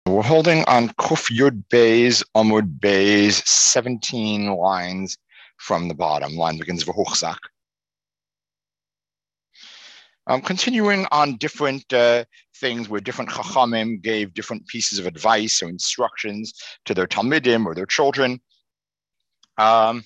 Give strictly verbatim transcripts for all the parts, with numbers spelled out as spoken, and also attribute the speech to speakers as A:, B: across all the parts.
A: We're holding on Kuf Yud Beis, Amud Beis, seventeen lines from the bottom. Line begins with V'huchzak. Um, continuing on different uh, things where different Chachamim gave different pieces of advice or instructions to their Talmidim or their children. Um,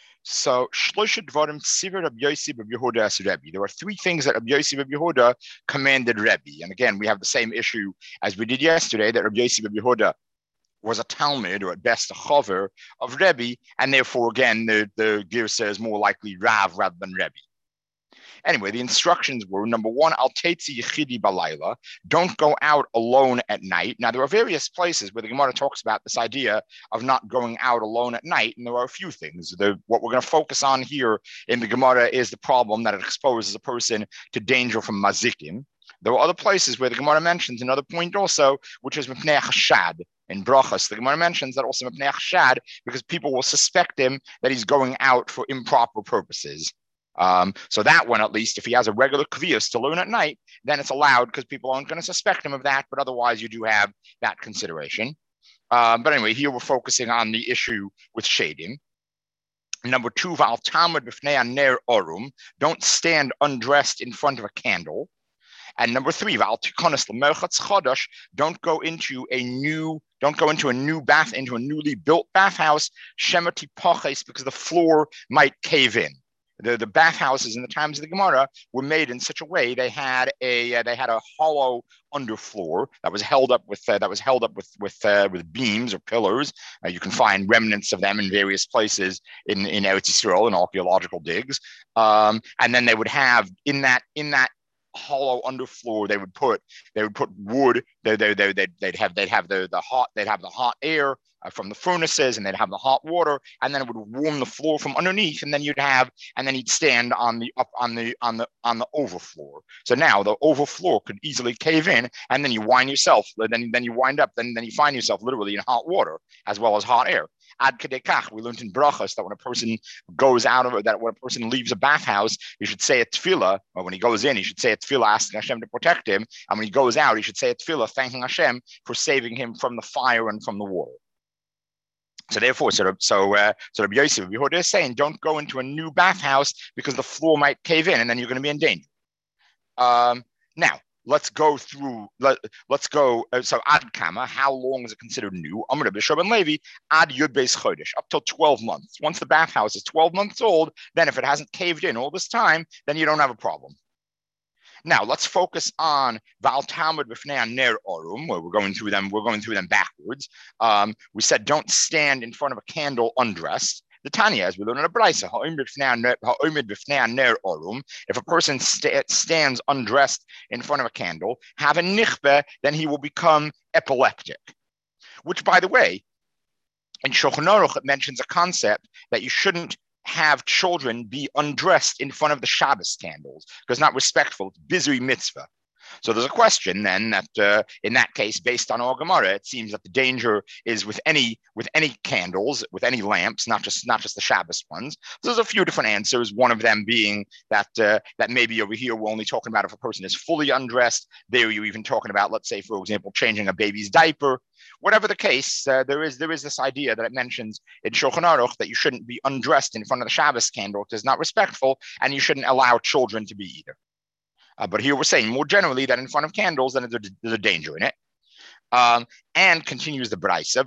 A: So, Shlosha Dvarim Tzivir Rabbi Yossi Rabbi Yehuda as Rebbe. There are three things that Rabbi Yossi Rabbi Yehuda commanded Rebbe. And again, we have the same issue as we did yesterday, that Rabbi Yossi Rabbi Yehuda was a Talmud, or at best a Chaver of Rebbe, and therefore, again, the, the Girsa is more likely Rav rather than Rebbe. Anyway, the instructions were, number one, al tetzi yichidi balayla, don't go out alone at night. Now, there are various places where the Gemara talks about this idea of not going out alone at night, and there are a few things. The, what we're going to focus on here in the Gemara is the problem that it exposes a person to danger from mazikim. There are other places where the Gemara mentions another point also, which is mipnei chashad. In Brachas, the Gemara mentions that also mipnei chashad, because people will suspect him that he's going out for improper purposes. Um, so that one, at least, if he has a regular kvius to learn at night, then it's allowed because people aren't going to suspect him of that. But otherwise, you do have that consideration. Um, but anyway, here we're focusing on the issue with shading. Number two, Val Talmud b'fnei ner orum, don't stand undressed in front of a candle. And number three, Val tikonas l'merchatz chodosh, don't go into a new, don't go into a new bath, into a newly built bathhouse, shemati poches, because the floor might cave in. The, the bathhouses in the times of the Gemara were made in such a way they had a uh, they had a hollow underfloor that was held up with uh, that was held up with with uh, with beams or pillars. Uh, you can find remnants of them in various places in in Eretz Yisrael in archaeological digs. Um, and then they would have in that in that hollow underfloor they would put they would put wood. They they they they'd, they'd have they'd have the the hot they'd have the hot air Uh, from the furnaces, and they'd have the hot water, and then it would warm the floor from underneath, and then you'd have, and then you'd stand on the up on the on the on the overfloor. So now the overfloor could easily cave in, and then you wind yourself, then then you wind up, then then you find yourself literally in hot water as well as hot air. Ad kedekach, we learned in brachas that when a person goes out of it, that when a person leaves a bathhouse, he should say a tefillah, or when he goes in, he should say a tefillah asking Hashem to protect him, and when he goes out, he should say a tefillah thanking Hashem for saving him from the fire and from the water. So therefore, so so uh, so Rabbi Yosef, Rabbi Yehuda is saying, don't go into a new bathhouse because the floor might cave in, and then you're going to be in danger. Um, now let's go through. Let, let's go. Uh, so ad kama, how long is it considered new? Amar Rabbi Shimon Levi, ad yud beis chodesh, up till twelve months. Once the bathhouse is twelve months old, then if it hasn't caved in all this time, then you don't have a problem. Now let's focus on Val Talmud b'fnei ner orum, where we're going through them. We're going through them backwards. Um, we said don't stand in front of a candle undressed. The Tanya, as we learn in a brayso, orum. If a person st- stands undressed in front of a candle, have a nichbe, then he will become epileptic. Which, by the way, in Shulchan Aruch it mentions a concept that you shouldn't have children be undressed in front of the Shabbos candles because not respectful. It's bizui mitzvah. So there's a question then that uh, in that case, based on our Gemara, it seems that the danger is with any with any candles, with any lamps, not just not just the Shabbos ones. So there's a few different answers. One of them being that uh, that maybe over here we're only talking about if a person is fully undressed. There you're even talking about, let's say, for example, changing a baby's diaper. Whatever the case, uh, there is there is this idea that it mentions in Shulchan Aruch that you shouldn't be undressed in front of the Shabbos candle because it's not respectful, and you shouldn't allow children to be either. Uh, but here we're saying more generally that in front of candles, then there's, there's a danger in it. Um, and continues the brayso,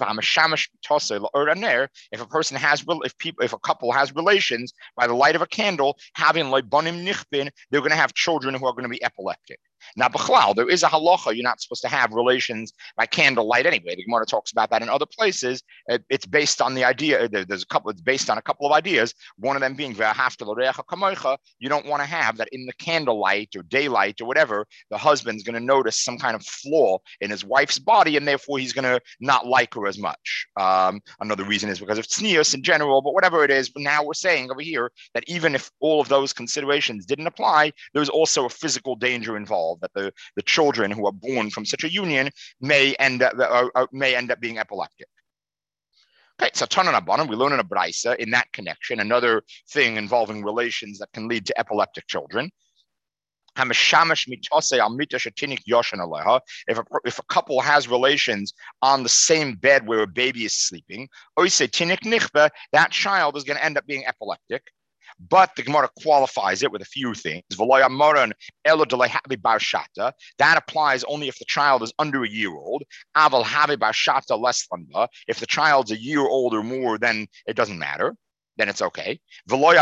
A: if a person has, if people, if a couple has relations by the light of a candle, having leibonim nichbin, they're going to have children who are going to be epileptic. Now, b'chlal, there is a halacha, you're not supposed to have relations by candlelight anyway. The Gemara talks about that in other places. It, it's based on the idea, there's a couple, it's based on a couple of ideas, one of them being, you don't want to have that in the candlelight or daylight or whatever, the husband's going to notice some kind of flaw in his wife's body, and therefore he's going to not like her as much. Um, another reason is because of tznius in general, but whatever it is, but now we're saying over here that even if all of those considerations didn't apply, there's also a physical danger involved, that the, the children who are born from such a union may end up uh, uh, may end up being epileptic. Okay, so Tanan Abanim, we learn in a brayso in that connection, another thing involving relations that can lead to epileptic children. If a, if a couple has relations on the same bed where a baby is sleeping, that child is going to end up being epileptic. But the Gemara qualifies it with a few things. That applies only if the child is under a year old. If the child's a year old or more, then it doesn't matter. Then it's okay. Also,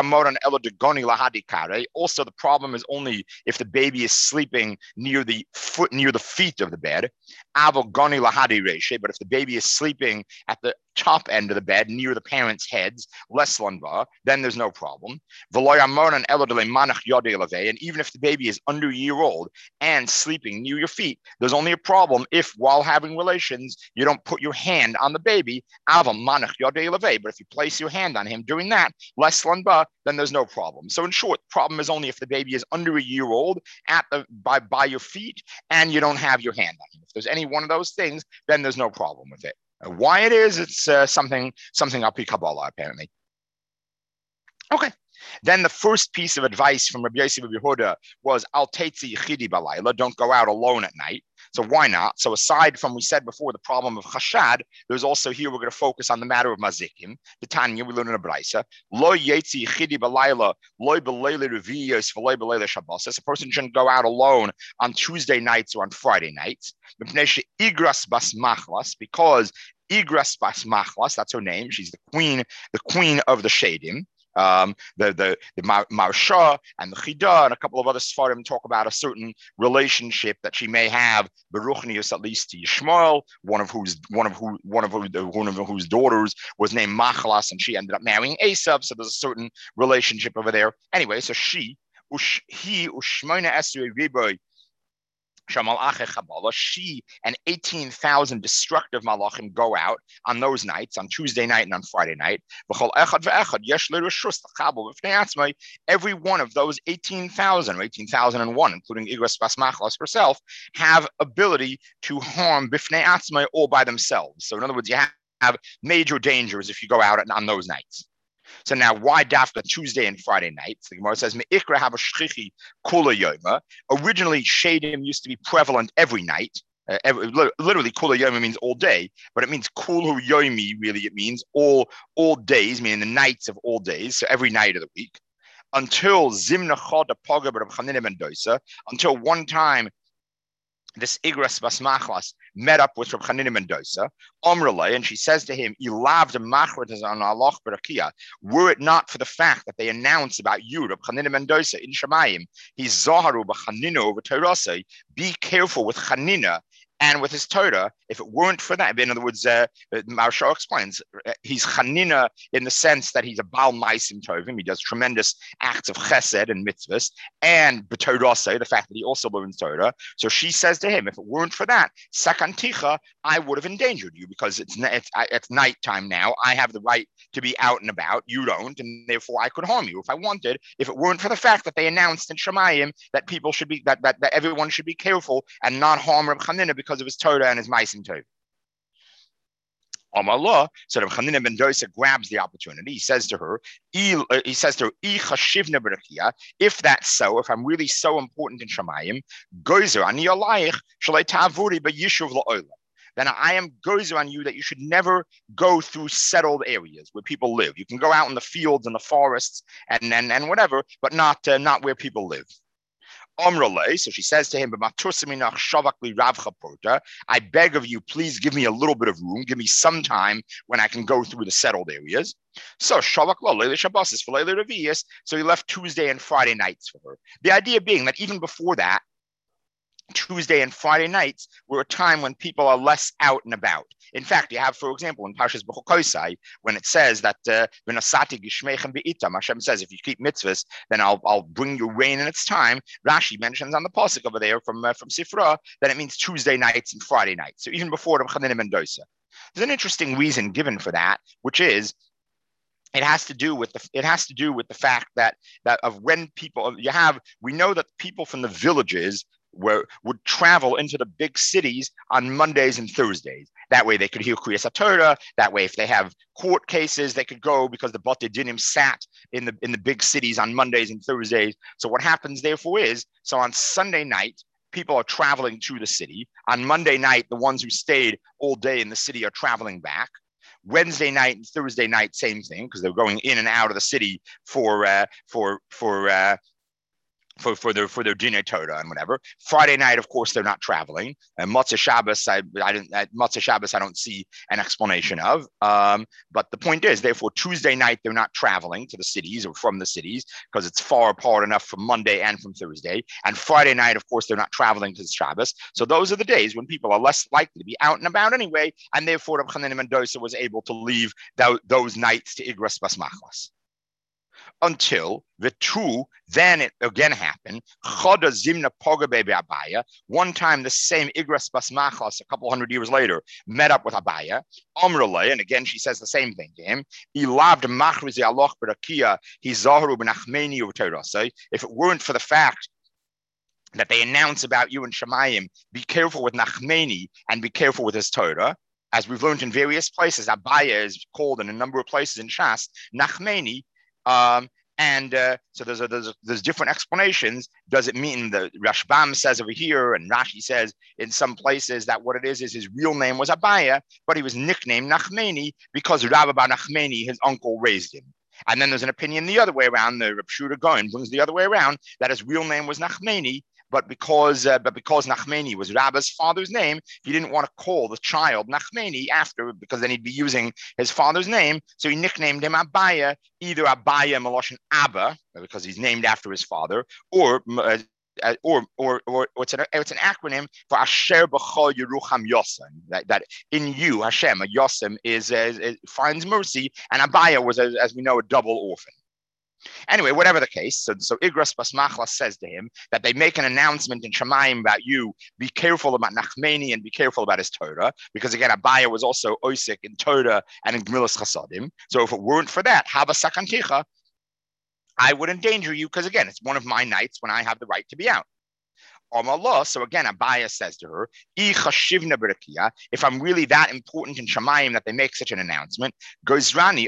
A: the problem is only if the baby is sleeping near the foot, near the feet of the bed. But if the baby is sleeping at the top end of the bed near the parents' heads, less lanva, then there's no problem. And even if the baby is under a year old and sleeping near your feet, there's only a problem if while having relations, you don't put your hand on the baby. But if you place your hand on him during that, less lanva, then there's no problem. So in short, the problem is only if the baby is under a year old at the by, by your feet and you don't have your hand on him. If there's any one of those things, then there's no problem with it. Why it is, it's uh, something something up Kabbalah, apparently. Okay. Then the first piece of advice from Rabbi Yossi Rabbi Yehuda was Al Teitzi Yichidi Balayla, don't go out alone at night. So why not? So aside from, we said before, the problem of chashad, there's also here we're going to focus on the matter of mazikim. The Tanya, we learn in a brisa. Lo yetzi yichidi balayla, lo b'leila reviyos, v'lo b'leila shabbos. A person shouldn't go out alone on Tuesday nights or on Friday nights. Igras bas machlas, because Igras bas machlas, that's her name. She's the queen, the queen of the shadim. Um, the the the Marsha and the Chida and a couple of other Sfarim talk about a certain relationship that she may have, Beruchnius, at least to Yishmael, one of whose one of who one of who, one of whose daughters was named Machlas, and she ended up marrying Esav. So there's a certain relationship over there. Anyway, so she ush, he ushmoina esrei riboy. She and eighteen thousand destructive malachim go out on those nights, on Tuesday night and on Friday night. Every one of those eighteen thousand, or eighteen thousand one, including Igras Bas Machlas herself, have ability to harm bifnei atzmai all by themselves. So in other words, you have, have major dangers if you go out on those nights. So now, why dafka Tuesday and Friday nights? The Gemara says, "Me'ikra have a shchichi kula yoma." Originally, shadim used to be prevalent every night. Uh, every, literally, kula yoma means all day, but it means kulu yomi. Really, it means all all days, meaning the nights of all days. So every night of the week, until zimna chada paga b'Rab and Dosa. Until one time, this Igras Bas Machlas met up with Reb Chanina Mendoza, Omrele, and she says to him, "Ilav de machrat on Allah berakia." Were it not for the fact that they announced about you, Reb Chanina Mendoza, in Shemayim, he's Zaharu b'Chanina over Torah. Be careful with Chanina and with his Torah. If it weren't for that, in other words, uh, Maharsha explains, he's Chanina in the sense that he's a Baal Maisim Tovim. He does tremendous acts of chesed and mitzvahs, and b'Torah, the fact that he also learns Torah. So she says to him, if it weren't for that, Sakanticha, I would have endangered you, because it's it's it's nighttime now. I have the right to be out and about. You don't, and therefore I could harm you if I wanted. If it weren't for the fact that they announced in Shemayim that people should be that that, that everyone should be careful and not harm Reb Chanina because of his Torah and his Maisim Tov. Amallah, so Reb Chanina ben Dosa grabs the opportunity. He says to her, he says to her, if that's so, if I'm really so important in Shemayim, gozer ani alayich shalei ta'avuri b'yishuv la'olam, then I am gozer on you that you should never go through settled areas where people live. You can go out in the fields and the forests and and, and whatever, but not uh, not where people live. Omrale, so she says to him, I beg of you, please give me a little bit of room, give me some time when I can go through the settled areas. So so he left Tuesday and Friday nights for her. The idea being that even before that, Tuesday and Friday nights were a time when people are less out and about. In fact, you have, for example, in Parshas Bechukosai, when it says that uh, Hashem says, if you keep mitzvahs, then I'll I'll bring you rain in its time. Rashi mentions on the pasuk over there from uh, from Sifra that it means Tuesday nights and Friday nights. So even before Reb Chanina Mendoza, there's an interesting reason given for that, which is it has to do with the it has to do with the fact that that of when people you have we know that people from the villages were, would travel into the big cities on Mondays and Thursdays. That way they could hear Kriyas HaTorah. That way, if they have court cases, they could go because the Batei Dinim sat in the in the big cities on Mondays and Thursdays. So what happens, therefore, is, so on Sunday night, people are traveling to the city. On Monday night, the ones who stayed all day in the city are traveling back. Wednesday night and Thursday night, same thing, because they're going in and out of the city for uh, for for uh, for for their for their Dinei Torah and whatever. Friday night, of course, they're not traveling. And Motzei Shabbos, I I didn't at Motzei Shabbos, I don't see an explanation of. Um, but the point is, therefore, Tuesday night they're not traveling to the cities or from the cities because it's far apart enough from Monday and from Thursday. And Friday night, of course, they're not traveling to the Shabbos. So those are the days when people are less likely to be out and about anyway. And therefore, Reb Chanina ben Dosa was able to leave th- those nights to Igros Bas Machlas. Until the two, then it again happened. Choda Zimna Poga Bebe Abaya. One time, the same Igras Bas Machlas, a couple hundred years later, met up with Abaya. Omrele, and again she says the same thing to him. He loved Machrizi Aloch Berakia. He Zahru Ben Achmeni Uterasai. If it weren't for the fact that they announce about you in Shemayim, be careful with Nachmeni and be careful with his Torah. As we've learned in various places, Abaya is called in a number of places in Shas Nachmeni. Um, and uh, so there's, a, there's a, there's different explanations. Does it mean the Rashbam says over here, and Rashi says in some places that what it is is his real name was Abaya, but he was nicknamed Nachmeni because Rabbi Bar Nachmeni, his uncle, raised him. And then there's an opinion the other way around. The Reb Shuda Gaon brings the other way around that his real name was Nachmeni. But because uh, but because Nachmeni was Rabba's father's name, he didn't want to call the child Nachmeni after, because then he'd be using his father's name. So he nicknamed him Abaya, either Abaya Maloshin Abba, because he's named after his father, or uh, or, or or or it's an it's an acronym for Asher B'chol Yerucham Yosem. That, that in you Hashem, a Yosem is, uh, is finds mercy, and Abaya was, as, as we know, a double orphan. Anyway, whatever the case, so, so Igras Bas Machlas says to him that they make an announcement in Shemayim about you, be careful about Nachmeni and be careful about his Torah, because again, Abaya was also Oisik in Torah and in Gemilas Chasadim. So if it weren't for that, Haba Sakanticha, I would endanger you, because again, it's one of my nights when I have the right to be out. Allah. So again, Abaya says to her, if I'm really that important in Shemayim that they make such an announcement, then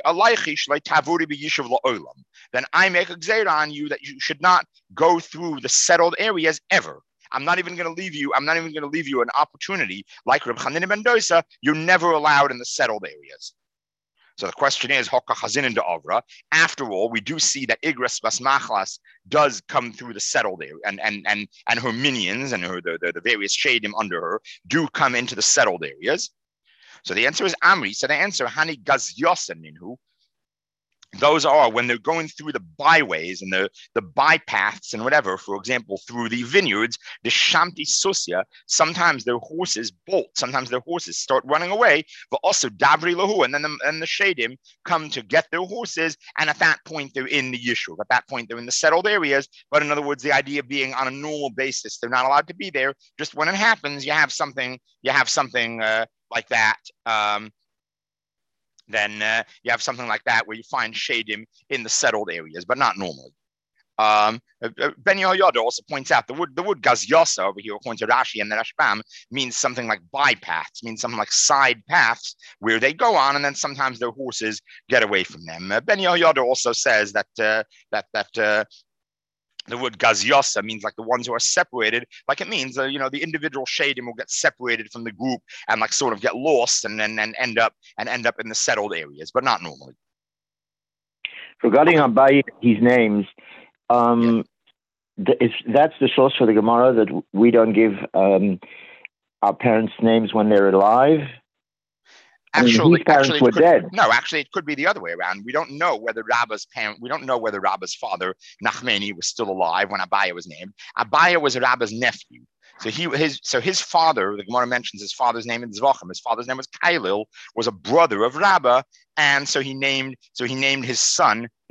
A: I make a gzeira on you that you should not go through the settled areas ever. I'm not even going to leave you. I'm not even going to leave you an opportunity like Reb Chanina ben Dosa. You're never allowed in the settled areas. So the question is, Hoka Chazinin de Avra. After all, we do see that Igras Bas Machlas does come through the settled area, and and and and her minions and her the, the, the various shadim under her do come into the settled areas. So the answer is Amri. So the answer, Hani Gaz Yosen Minhu. Those are when they're going through the byways and the, the bypaths and whatever, for example, through the vineyards, the Shamti Susya, sometimes their horses bolt, sometimes their horses start running away, but also Dabri Lahu, and then the, and the Shadim come to get their horses, and at that point they're in the Yishuv. At that point they're in the settled areas, but in other words, the idea being on a normal basis, they're not allowed to be there. Just when it happens, you have something, you have something uh, like that. Um, then uh, you have something like that where you find shadim in the settled areas, but not normally. Um, Ben Yehoyada also points out the word the word gazyasa over here, according to Rashi and the Rashbam, means something like bypaths, means something like side paths where they go on, and then sometimes their horses get away from them. Uh, Ben Yehoyada also says that uh, that that. Uh, The word gazyosa means like the ones who are separated, like it means, uh, you know, the individual shadim will get separated from the group and like sort of get lost and then and, and end up and end up in the settled areas, but not normally.
B: Regarding Abai, his names, um, yeah. the, it's, that's the source for the Gemara that we don't give um, our parents' names when they're alive.
A: Actually,
B: I mean, his parents
A: actually
B: were
A: could,
B: dead.
A: No, actually, it could be the other way around. We don't know whether Rabba's parent, we don't know whether Rabba's father, Nachmeni, was still alive when Abaya was named. Abaya was Rabba's nephew. So he his so his father, the Gemara mentions his father's name in Zvachim. His father's name was Kailil, was a brother of Rabba, and so he named so he named his son,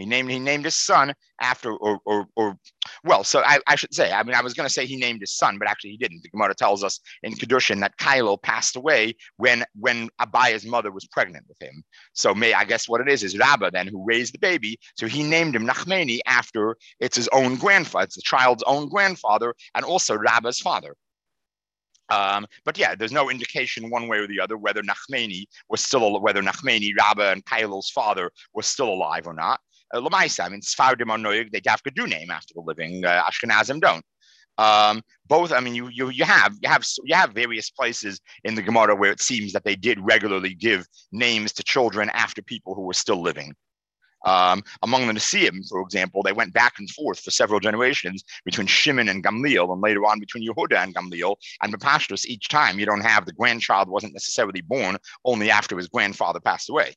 A: He named he named his son after, or or, or well, so I, I should say, I mean, I was going to say he named his son, but actually he didn't. The Gemara tells us in Kedushin that Kylo passed away when when Abaya's mother was pregnant with him. So may I guess what it is is Rabba then who raised the baby. So he named him Nachmani after it's his own grandfather, it's the child's own grandfather, and also Rabba's father. Um, but yeah, there's no indication one way or the other whether Nachmani was still, whether Nachmani, Rabba, and Kylo's father was still alive or not. Uh, Lamaisa, I mean, Sfardim are noyig, they have to do name after the living. Uh, Ashkenazim don't. Um, both, I mean, you you you have you have you have various places in the Gemara where it seems that they did regularly give names to children after people who were still living. Um, among the Nesiim, for example, they went back and forth for several generations between Shimon and Gamliel, and later on between Yehuda and Gamliel. And Bepashtus, each time you don't have the grandchild wasn't necessarily born only after his grandfather passed away.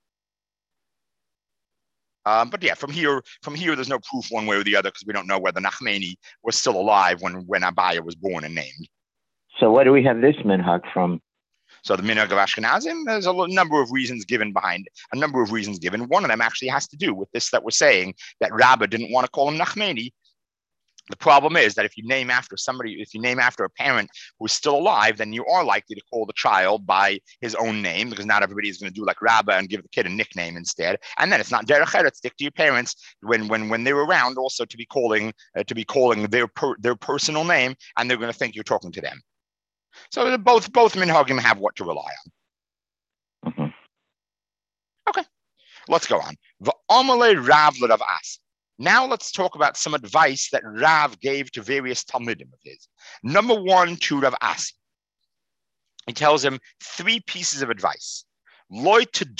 A: Um, but yeah, from here, from here, there's no proof one way or the other because we don't know whether Nachmani was still alive when when Abaya was born and named.
B: So where do we have this minhag from?
A: So the minhag of Ashkenazim, there's a number of reasons given behind, a number of reasons given. One of them actually has to do with this that we're saying, that Rabbah didn't want to call him Nachmani. The problem is that if you name after somebody, if you name after a parent who's still alive, then you are likely to call the child by his own name, because not everybody is going to do like Rabbah and give the kid a nickname instead. And then it's not derech eretz, stick to your parents when when when they're around, also to be calling uh, to be calling their per, their personal name, and they're going to think you're talking to them. So both both minhagim have what to rely on. Mm-hmm. Okay, let's go on. V'amalei Rav l'Rav Asi. Now let's talk about some advice that Rav gave to various Talmidim of his. Number one, to Rav Asi. He tells him three pieces of advice. Number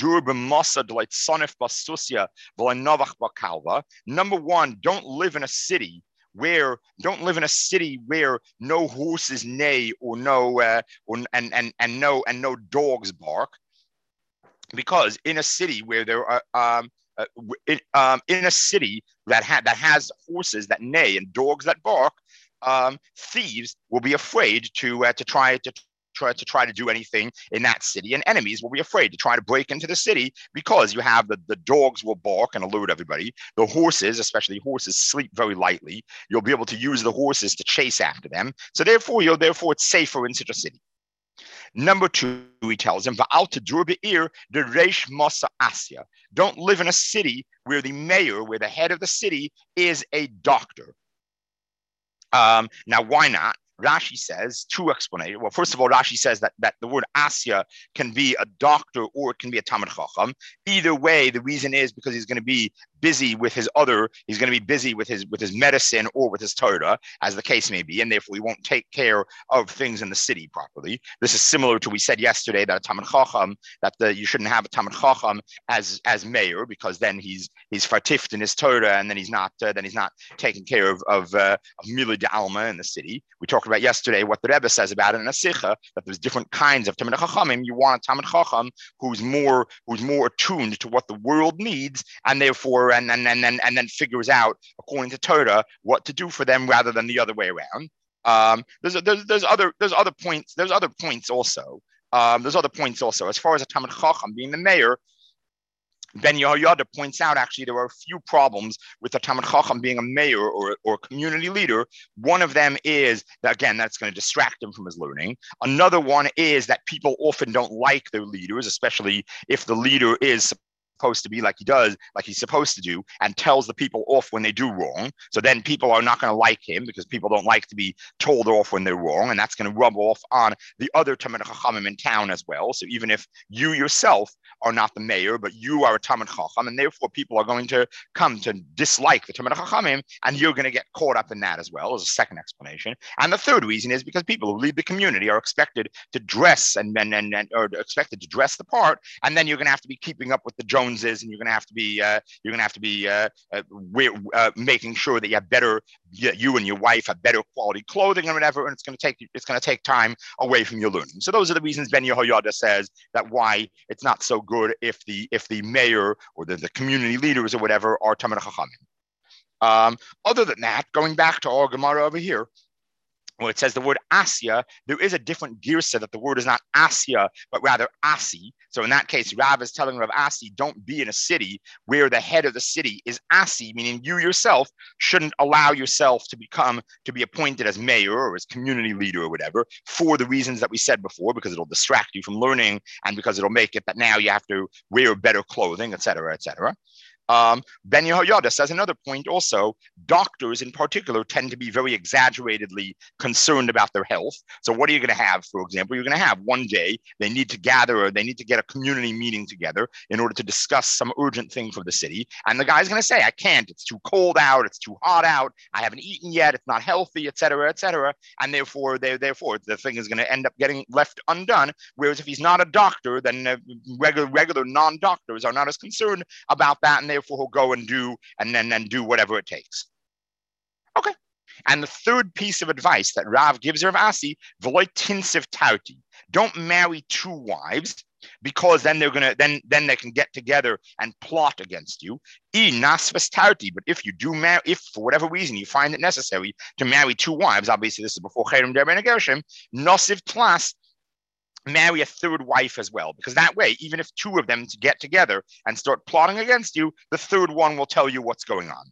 A: one, don't live in a city where don't live in a city where no horses neigh or no uh, or, and and and no and no dogs bark, because in a city where there are um, uh, in, um, in a city that ha- that has horses that neigh and dogs that bark, um, thieves will be afraid to uh, to try to. Try to try to do anything in that city, and enemies will be afraid to try to break into the city because you have the, the dogs will bark and alert everybody. The horses, especially horses, sleep very lightly. You'll be able to use the horses to chase after them. So therefore, you're therefore it's safer in such a city. Number two, he tells him, the reish masa asya. Don't live in a city where the mayor, where the head of the city is a doctor. Um, now, why not? Rashi says two explanations. Well, first of all, Rashi says that, that the word asya can be a doctor or it can be a Talmid Chacham. Either way, the reason is because he's going to be busy with his other, he's going to be busy with his with his medicine or with his Torah, as the case may be, and therefore he won't take care of things in the city properly. This is similar to we said yesterday that a Talmid Chacham, that the, you shouldn't have a Talmid Chacham as as mayor, because then he's he's fartift in his Torah, and then he's not uh, then he's not taking care of of, uh, of Mila de Alma in the city. We talked about yesterday what the Rebbe says about it in a Sikha, that there's different kinds of Talmid Chachamim. You want a Talmid Chacham who's more who's more attuned to what the world needs, and therefore and and and then and then figures out according to Torah what to do for them rather than the other way around. Um, there's there's there's other there's other points there's other points also. Um, there's other points also as far as a Talmid Chacham being the mayor. Ben Yehoyada points out actually there are a few problems with the Talmid Chacham being a mayor or, or a community leader. One of them is that, again, that's going to distract him from his learning. Another one is that people often don't like their leaders, especially if the leader is supposed to be like he does, like he's supposed to do, and tells the people off when they do wrong. So then people are not going to like him because people don't like to be told off when they're wrong, and that's going to rub off on the other Talmid Chachamim in town as well. So even if you yourself are not the mayor, but you are a Talmid Chacham, and therefore people are going to come to dislike the Talmid Chachamim, and you're going to get caught up in that as well, as a second explanation. And the third reason is because people who lead the community are expected to dress and and, and, and or expected to dress the part, and then you're going to have to be keeping up with the Joneses, and you're going to have to be uh, you're going to have to be uh, uh, uh, making sure that you have better, you and your wife have better quality clothing and whatever, and it's going to take it's going to take time away from your learning. So those are the reasons Ben Yehoyada says that why it's not so good if the if the mayor or the, the community leaders or whatever are Talmid Chachamim. Um, other than that, going back to our Gemara over here, where it says the word Asya, there is a different girsa that the word is not Asya, but rather Asi. So in that case, Rav is telling Rav Asi, don't be in a city where the head of the city is Asi, meaning you yourself shouldn't allow yourself to become, to be appointed as mayor or as community leader or whatever, for the reasons that we said before, because it'll distract you from learning and because it'll make it that now you have to wear better clothing, et cetera, et cetera. Um, Ben Yehoyada says another point also, doctors in particular tend to be very exaggeratedly concerned about their health. So what are you going to have, for example? You're going to have one day, they need to gather, or they need to get a community meeting together in order to discuss some urgent thing for the city. And the guy's going to say, I can't, it's too cold out, it's too hot out, I haven't eaten yet, it's not healthy, et cetera, et cetera. And therefore, they, therefore the thing is going to end up getting left undone. Whereas if he's not a doctor, then uh, regular, regular non-doctors are not as concerned about that, and therefore he'll go and do and then and do whatever it takes. Okay. And the third piece of advice that Rav gives Rav Asi, v'loy tinsiv tauti, don't marry two wives, because then they're gonna then then they can get together and plot against you. I nasvas tauti, but if you do marry, if for whatever reason you find it necessary to marry two wives, obviously this is before Cherem Derben and Gershom, nosiv tlas, marry a third wife as well, because that way, even if two of them get together and start plotting against you, the third one will tell you what's going on.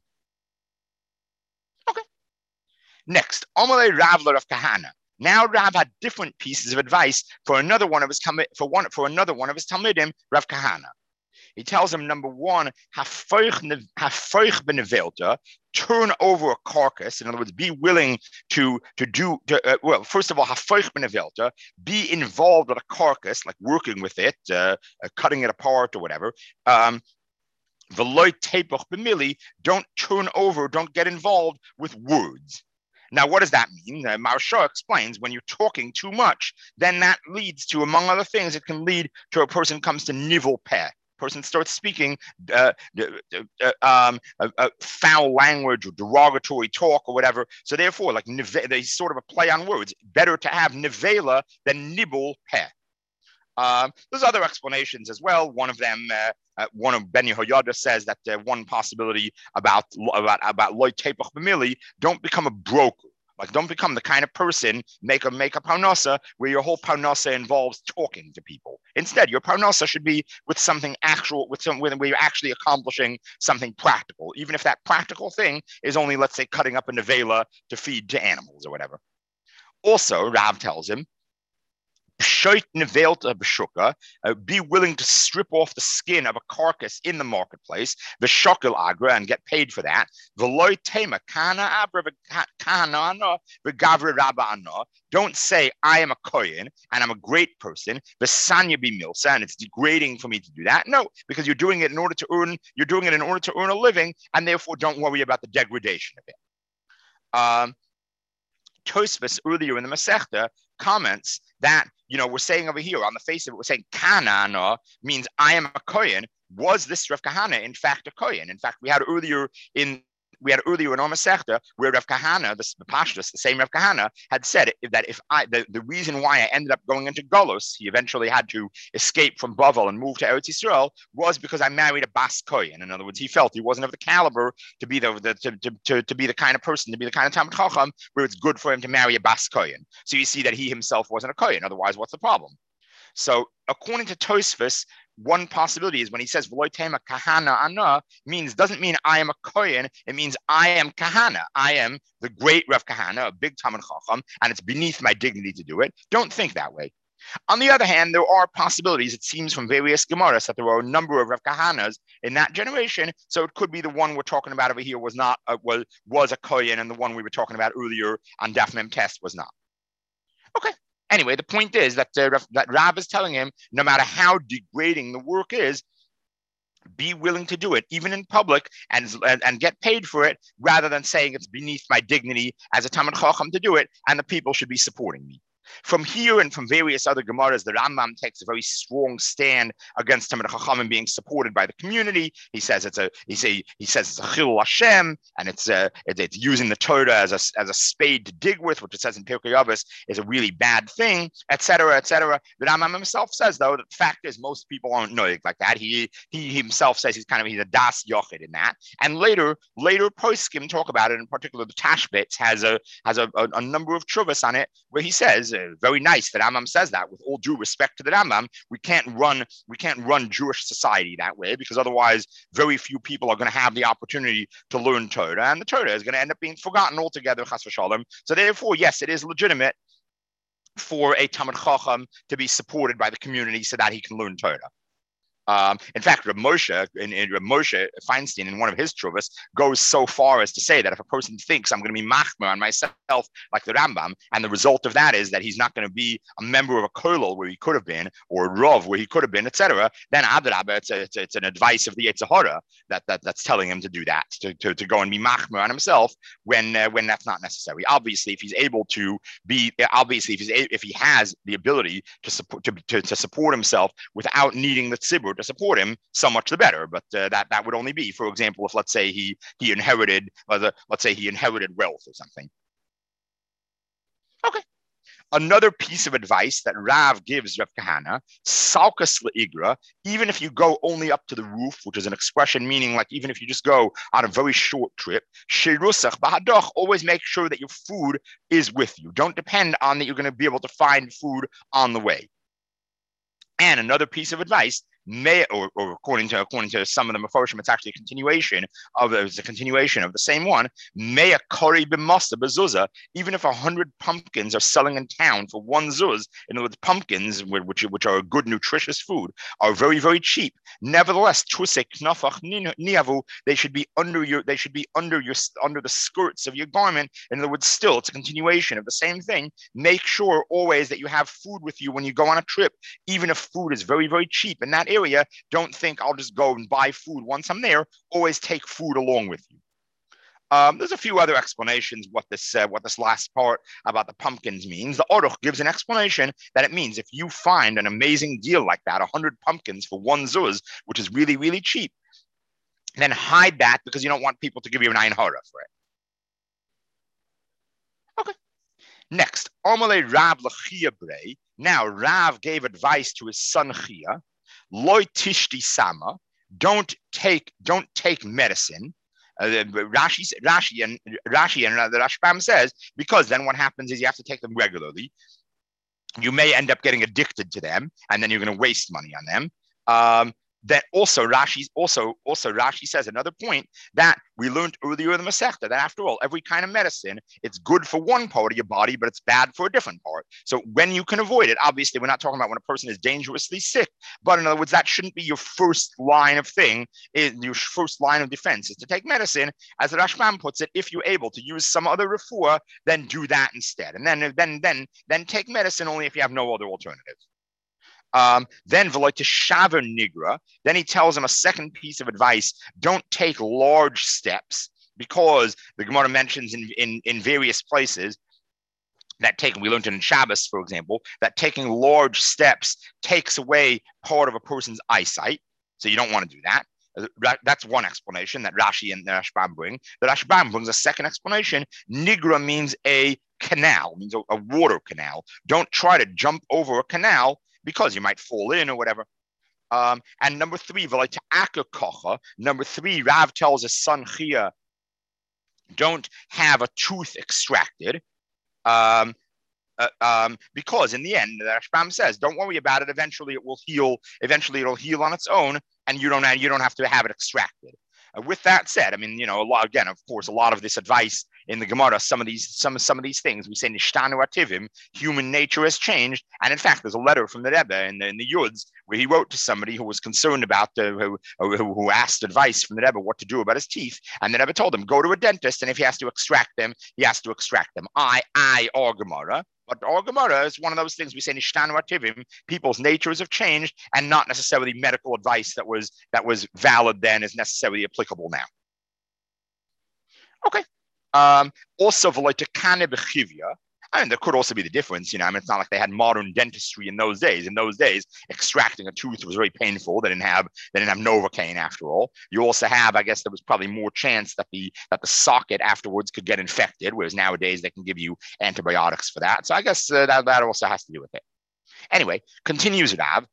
A: Okay. Next, Amalei Ravler of Kahana. Now Rav had different pieces of advice for another one of his for one for another one of his Talmidim, Rav Kahana. He tells him, number one, hafoich benevelta, turn over a carcass. In other words, be willing to to do. To, uh, well, first of all, hafoich benevelta, be involved with a carcass, like working with it, uh, uh, cutting it apart or whatever. Um, V'loy tepoch b'mili, don't turn over, don't get involved with words. Now, what does that mean? Uh, Maharsha explains, when you're talking too much, then that leads to, among other things, it can lead to a person comes to nivel peh. Person starts speaking uh, uh, um, uh, uh, foul language or derogatory talk or whatever. So therefore, like they sort of a play on words. Better to have nevela than nibble peh. Um, there's other explanations as well. One of them, uh, uh, one of Ben Yehoyada says that uh, one possibility about about about loy tepach b'mili, don't become a broker. Like, don't become the kind of person, make a make a parnasa where your whole parnasa involves talking to people. Instead, your parnasa should be with something actual, with some where you're actually accomplishing something practical, even if that practical thing is only, let's say, cutting up a nevela to feed to animals or whatever. Also, Rav tells him, uh, be willing to strip off the skin of a carcass in the marketplace, the shokel agra, and get paid for that. Don't say, I am a kohen and I'm a great person, and it's degrading for me to do that. No, because you're doing it in order to earn, you're doing it in order to earn a living, and therefore don't worry about the degradation of it. Um, Tosfos earlier in the Masechta comments that, you know, we're saying over here on the face of it, we're saying Kanana means I am a kohen. Was this Rav Kahana in fact a kohen? In fact, we had earlier in we had earlier in our Masechta where Rav Kahana, the, the Pashtus, the same Rav Kahana, had said that if I the, the reason why I ended up going into Golos, he eventually had to escape from Bavel and move to Eretz Yisrael, was because I married a Bas Kohen. In other words, he felt he wasn't of the caliber to be the, the to, to, to, to be the kind of person, to be the kind of Talmid Chacham where it's good for him to marry a Bas Kohen. So you see that he himself wasn't a Kohen. Otherwise, what's the problem? So according to Tosfos, one possibility is when he says "V'lo tema kahana ana" means doesn't mean I am a kohen. It means I am kahana. I am the great Rav Kahana, a big Talmid Chacham, and it's beneath my dignity to do it. Don't think that way. On the other hand, there are possibilities. It seems from various Gemaras that there were a number of Rav Kahanas in that generation. So it could be the one we're talking about over here was not uh, was was a kohen, and the one we were talking about earlier on Daf Mem Test was not. Okay. Anyway, the point is that, uh, that Rav is telling him, no matter how degrading the work is, be willing to do it, even in public, and, and, and get paid for it, rather than saying it's beneath my dignity as a Talmid Chacham to do it, and the people should be supporting me. From here and from various other Gemaras, the Rambam takes a very strong stand against Talmid Chachamim being supported by the community. He says it's a he say he says it's a Chilul Hashem, and it's a it, it's using the Torah as a as a spade to dig with, which it says in Pirkei Avos is a really bad thing, et cetera, et cetera. The Rambam himself says though that the fact is most people aren't knowing like that. He he himself says he's kind of he's a das yochid in that. And later later poskim talk about it. In particular, the Tashbetz has a has a, a, a number of chuvas on it where he says. Uh, very nice that Rambam says that. With all due respect to the Rambam, we can't run we can't run Jewish society that way because otherwise, very few people are going to have the opportunity to learn Torah, and the Torah is going to end up being forgotten altogether. Chas v'shalom. So therefore, yes, it is legitimate for a Talmid Chacham to be supported by the community so that he can learn Torah. Um, in fact, Reb Moshe, in, in Reb Moshe Feinstein, in one of his chuvas, goes so far as to say that if a person thinks I'm going to be machmer on myself like the Rambam, and the result of that is that he's not going to be a member of a kollel where he could have been, or a rov where he could have been, et cetera, then adrabah, it's, it's, it's an advice of the Yetzer Hara that, that that's telling him to do that, to, to, to go and be machmer on himself when uh, when that's not necessary. Obviously, if he's able to be, obviously if he's if he has the ability to support to, to, to support himself without needing the tzibur to support him, so much the better. But uh, that that would only be, for example, if let's say he he inherited, uh, let's say he inherited wealth or something. Okay. Another piece of advice that Rav gives Rav Kahana, salkas le'igra, even if you go only up to the roof, which is an expression meaning like even if you just go on a very short trip, shirusach bahadoch, always make sure that your food is with you. Don't depend on that you're going to be able to find food on the way. And another piece of advice, may or, or according to according to some of the Meforshim, it's actually a continuation of it's a continuation of the same one. May a kori b'masa b'zuzah, even if a hundred pumpkins are selling in town for one zuz, in other words, pumpkins, which which are a good nutritious food, are very very cheap. Nevertheless, trusek knafach niavu, they should be under your they should be under your under the skirts of your garment. In other words, still it's a continuation of the same thing. Make sure always that you have food with you when you go on a trip, even if food is very very cheap in that area. Don't think I'll just go and buy food once I'm there. Always take food along with you. Um, there's a few other explanations what this uh, what this last part about the pumpkins means. The Aruch gives an explanation that it means if you find an amazing deal like that, a hundred pumpkins for one zuz, which is really really cheap, then hide that because you don't want people to give you an ayin hara for it. Okay. Next, Amalei Rav L'Chia Brei. Now Rav gave advice to his son Chia. Loi tishti sama, don't take don't take medicine. Uh, Rashi, Rashi and Rashi and the Rashbam says because then what happens is you have to take them regularly. You may end up getting addicted to them, and then you're going to waste money on them. Um, that also Rashi also also Rashi says another point that we learned earlier in the Masechta that after all, every kind of medicine, it's good for one part of your body, but it's bad for a different part. So when you can avoid it, obviously we're not talking about when a person is dangerously sick, but in other words, that shouldn't be your first line of thing, is your first line of defense is to take medicine. As the Rashbam puts it, if you're able to use some other refuah, then do that instead. And then then then then take medicine only if you have no other alternative. Um, then v'loy teshaver nigra. Then he tells him a second piece of advice: don't take large steps, because the Gemara mentions in, in, in various places that taking, we learned in Shabbos, for example, that taking large steps takes away part of a person's eyesight. So you don't want to do that. That's one explanation that Rashi and the Rashbam bring. The Rashbam brings a second explanation. Nigra means a canal, means a, a water canal. Don't try to jump over a canal, because you might fall in or whatever. Um, and number three, number three, Rav tells his son Chia, don't have a tooth extracted. Um, uh, um, because in the end, the Rashbam says, don't worry about it. Eventually it will heal. Eventually it'll heal on its own, and you don't, you don't have to have it extracted. Uh, with that said, I mean, you know, a lot, again, of course, a lot of this advice in the Gemara, some of these, some, some of these things, we say nishtanu ativim, human nature has changed. And in fact, there's a letter from the Rebbe in the, in the Yuds where he wrote to somebody who was concerned about, uh, who, who, who asked advice from the Rebbe what to do about his teeth. And the Rebbe told him, go to a dentist, and if he has to extract them, he has to extract them. I, I, our Gemara. But our Gemara is one of those things we say nishtanu ativim, people's natures have changed, and not necessarily medical advice that was that was valid then is necessarily applicable now. Okay. Um, also, I mean, there could also be the difference, you know, I mean, it's not like they had modern dentistry in those days. In those days, extracting a tooth was very painful. They didn't have, they didn't have Novocaine after all. You also have, I guess there was probably more chance that the, that the socket afterwards could get infected, whereas nowadays they can give you antibiotics for that. So I guess uh, that, that also has to do with it. Anyway, continues Rav.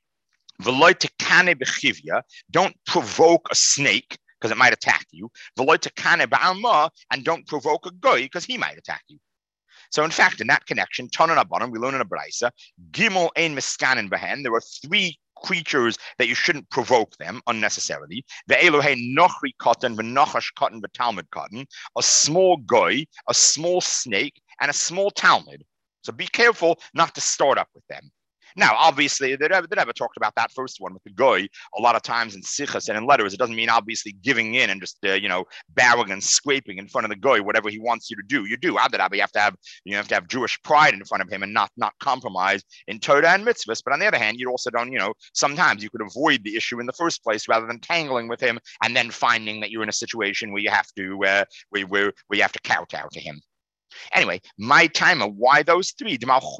A: Don't provoke a snake because it might attack you. And don't provoke a goy because he might attack you. So in fact, in that connection, Tanan Abanim, we learn in a Braisa, Gimel ein miskanin behen. There are three creatures that you shouldn't provoke them unnecessarily. The Elohei nochri cotton, v'nochash cotton, v'talmud cotton, a small goy, a small snake, and a small talmud. So be careful not to start up with them. Now, obviously, they never, they never talked about that first one with the goy. A lot of times in sichas and in letters, it doesn't mean obviously giving in and just uh, you know bowing and scraping in front of the goy whatever he wants you to do. You do. You have to have you have to have Jewish pride in front of him and not not compromise in Torah and mitzvahs. But on the other hand, you also don't you know sometimes you could avoid the issue in the first place rather than tangling with him and then finding that you're in a situation where you have to uh, where, where where you have to kowtow to him. Anyway, my timer, why those three?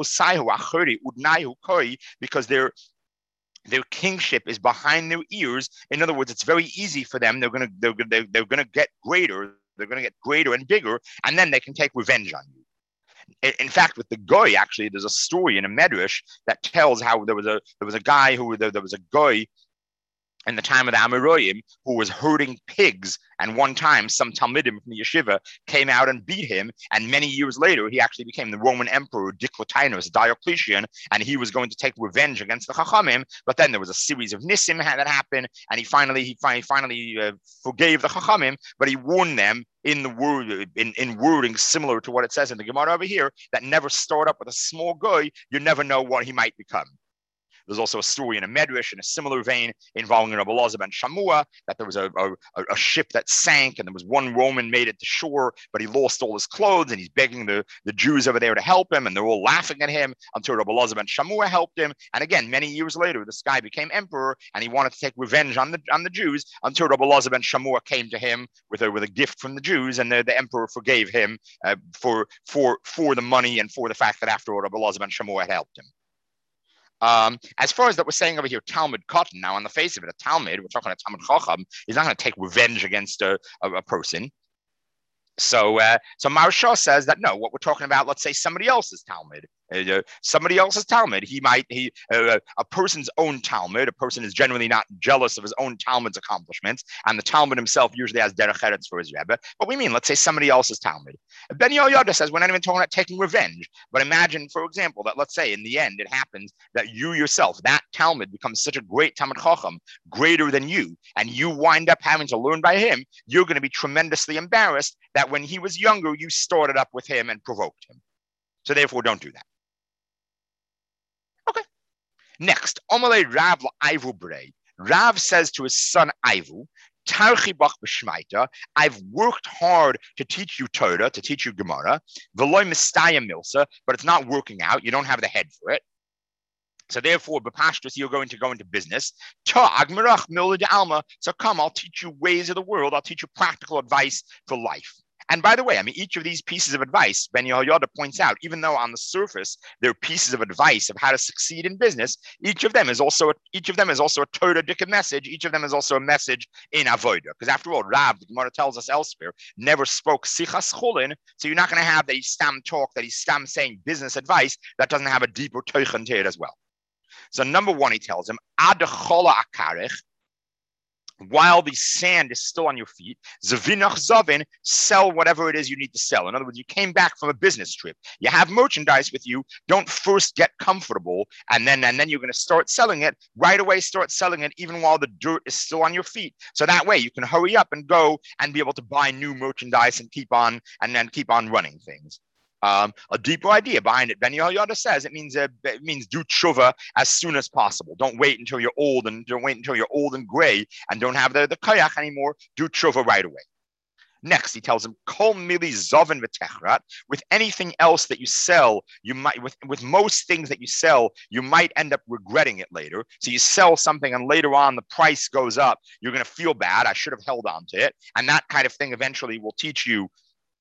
A: Because their their kingship is behind their ears. In other words, it's very easy for them. They're gonna they're they're, they're gonna get greater. They're gonna get greater and bigger, and then they can take revenge on you. In fact, with the goy, actually, there's a story in a medrash that tells how there was a there was a guy who there, there was a goy in the time of the Amoraim who was herding pigs, and one time some Talmidim from the yeshiva came out and beat him, and many years later he actually became the Roman Emperor Diocletianus, Diocletian, and he was going to take revenge against the Chachamim. But then there was a series of Nisim that happened, and he finally he finally, finally uh, forgave the Chachamim, but he warned them in the word in, in wording similar to what it says in the Gemara over here, that never start up with a small goy. You never know what he might become. There's also a story in a medrash in a similar vein involving Rabbi Elazar ben Shamua, that there was a, a, a ship that sank, and there was one Roman made it to shore, but he lost all his clothes, and he's begging the, the Jews over there to help him, and they're all laughing at him until Rabbi Elazar ben Shamua helped him. And again, many years later, this guy became emperor, and he wanted to take revenge on the on the Jews until Rabbi Elazar ben Shamua came to him with a with a gift from the Jews, and the, the emperor forgave him uh, for for for the money and for the fact that after all, Rabbi Elazar ben Shamua had helped him. Um, as far as that we're saying over here, Talmud cotton. Now, on the face of it, a Talmud, we're talking about Talmud Chacham, he's not going to take revenge against a, a, a person. So, uh, so Maharsha says that no, what we're talking about, let's say somebody else's Talmud, uh, somebody else's Talmud. He might, he, uh, a person's own Talmud. A person is generally not jealous of his own Talmud's accomplishments, and the Talmud himself usually has derech eretz for his Rebbe. But we mean, let's say somebody else's Talmud. Ben Yehoyada says we're not even talking about taking revenge, but imagine, for example, that let's say in the end it happens that you yourself, that Talmud becomes such a great Talmud Chacham, greater than you, and you wind up having to learn by him. You're going to be tremendously embarrassed that when he was younger, you started up with him and provoked him. So therefore, don't do that. Okay. Next, Omalei Rav Ivu Brei. Rav says to his son Ivu, Tarchi bach b'shmaita, I've worked hard to teach you Torah, to teach you Gemara, v'loy mistaya milsa, but it's not working out. You don't have the head for it. So therefore, b'pashtus, you're going to go into business. Ta agmerach milad alma. So come, I'll teach you ways of the world. I'll teach you practical advice for life. And by the way, I mean, each of these pieces of advice, Ben Yehoyada points out, even though on the surface they're pieces of advice of how to succeed in business, each of them is also a, each of them is also a Torah dika message. Each of them is also a message in avoda. Because after all, Rav, the Gemara tells us elsewhere, never spoke sichas chulin. So you're not going to have that he's stam talk, that he's stam saying business advice that doesn't have a deeper teichen to it as well. So number one, he tells him, ad chola akarich. While the sand is still on your feet, Zavinach Zavin, sell whatever it is you need to sell. In other words, you came back from a business trip. You have merchandise with you. Don't first get comfortable, and then and then you're going to start selling it. Right away, start selling it, even while the dirt is still on your feet. So that way, you can hurry up and go and be able to buy new merchandise and keep on and then keep on running things. Um, a deeper idea behind it. Ben Yehoyada says it means uh, it means do tshuva as soon as possible. Don't wait until you're old and don't wait until you're old and gray and don't have the, the kayak anymore. Do tshuva right away. Next, he tells him, Kol mili zoven v'techrat. With anything else that you sell, you might with with most things that you sell, you might end up regretting it later. So you sell something and later on the price goes up. You're going to feel bad. I should have held on to it, and that kind of thing eventually will teach you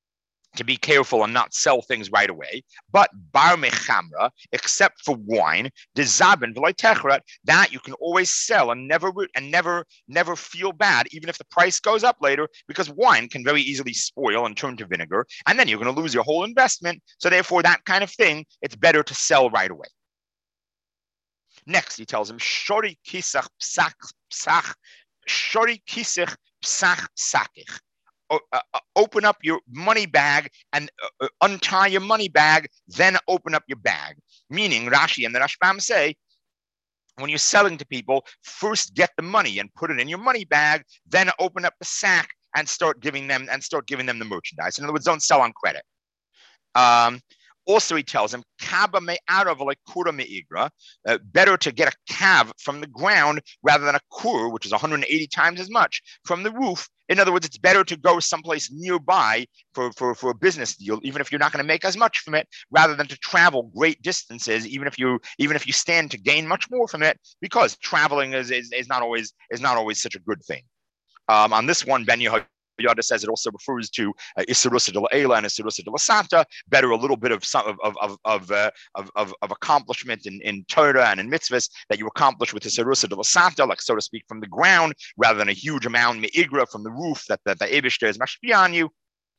A: to be careful and not sell things right away. But bar mechamra, except for wine, dezabin v'loy techrat, that you can always sell and never and never never feel bad, even if the price goes up later, because wine can very easily spoil and turn to vinegar, and then you're going to lose your whole investment. So therefore, that kind of thing, it's better to sell right away. Next, he tells him, Shori kisach psach psach, Shori kisach psach sakich. Uh, uh, open up your money bag and uh, untie your money bag, then open up your bag. Meaning, Rashi and the Rashbam say, when you're selling to people, first get the money and put it in your money bag, then open up the sack and start giving them and start giving them the merchandise. In other words, don't sell on credit. Um, Also, he tells him, "Kaba me arav like kura me igra." Better to get a cav from the ground rather than a kur, which is one hundred eighty times as much, from the roof. In other words, it's better to go someplace nearby for, for, for a business deal, even if you're not going to make as much from it, rather than to travel great distances, even if you even if you stand to gain much more from it, because traveling is is, is not always is not always such a good thing. Um, on this one, Ben Yehoyada Yada says it also refers to uh, Isarusa de la Eila and Isarusa de la Santa. Better a little bit of some of of of of, uh, of, of, of accomplishment in, in Torah and in mitzvahs that you accomplish with Isarusa de la Santa, like so to speak, from the ground, rather than a huge amount meigra from the roof that that the Eibishter is mashpia on you.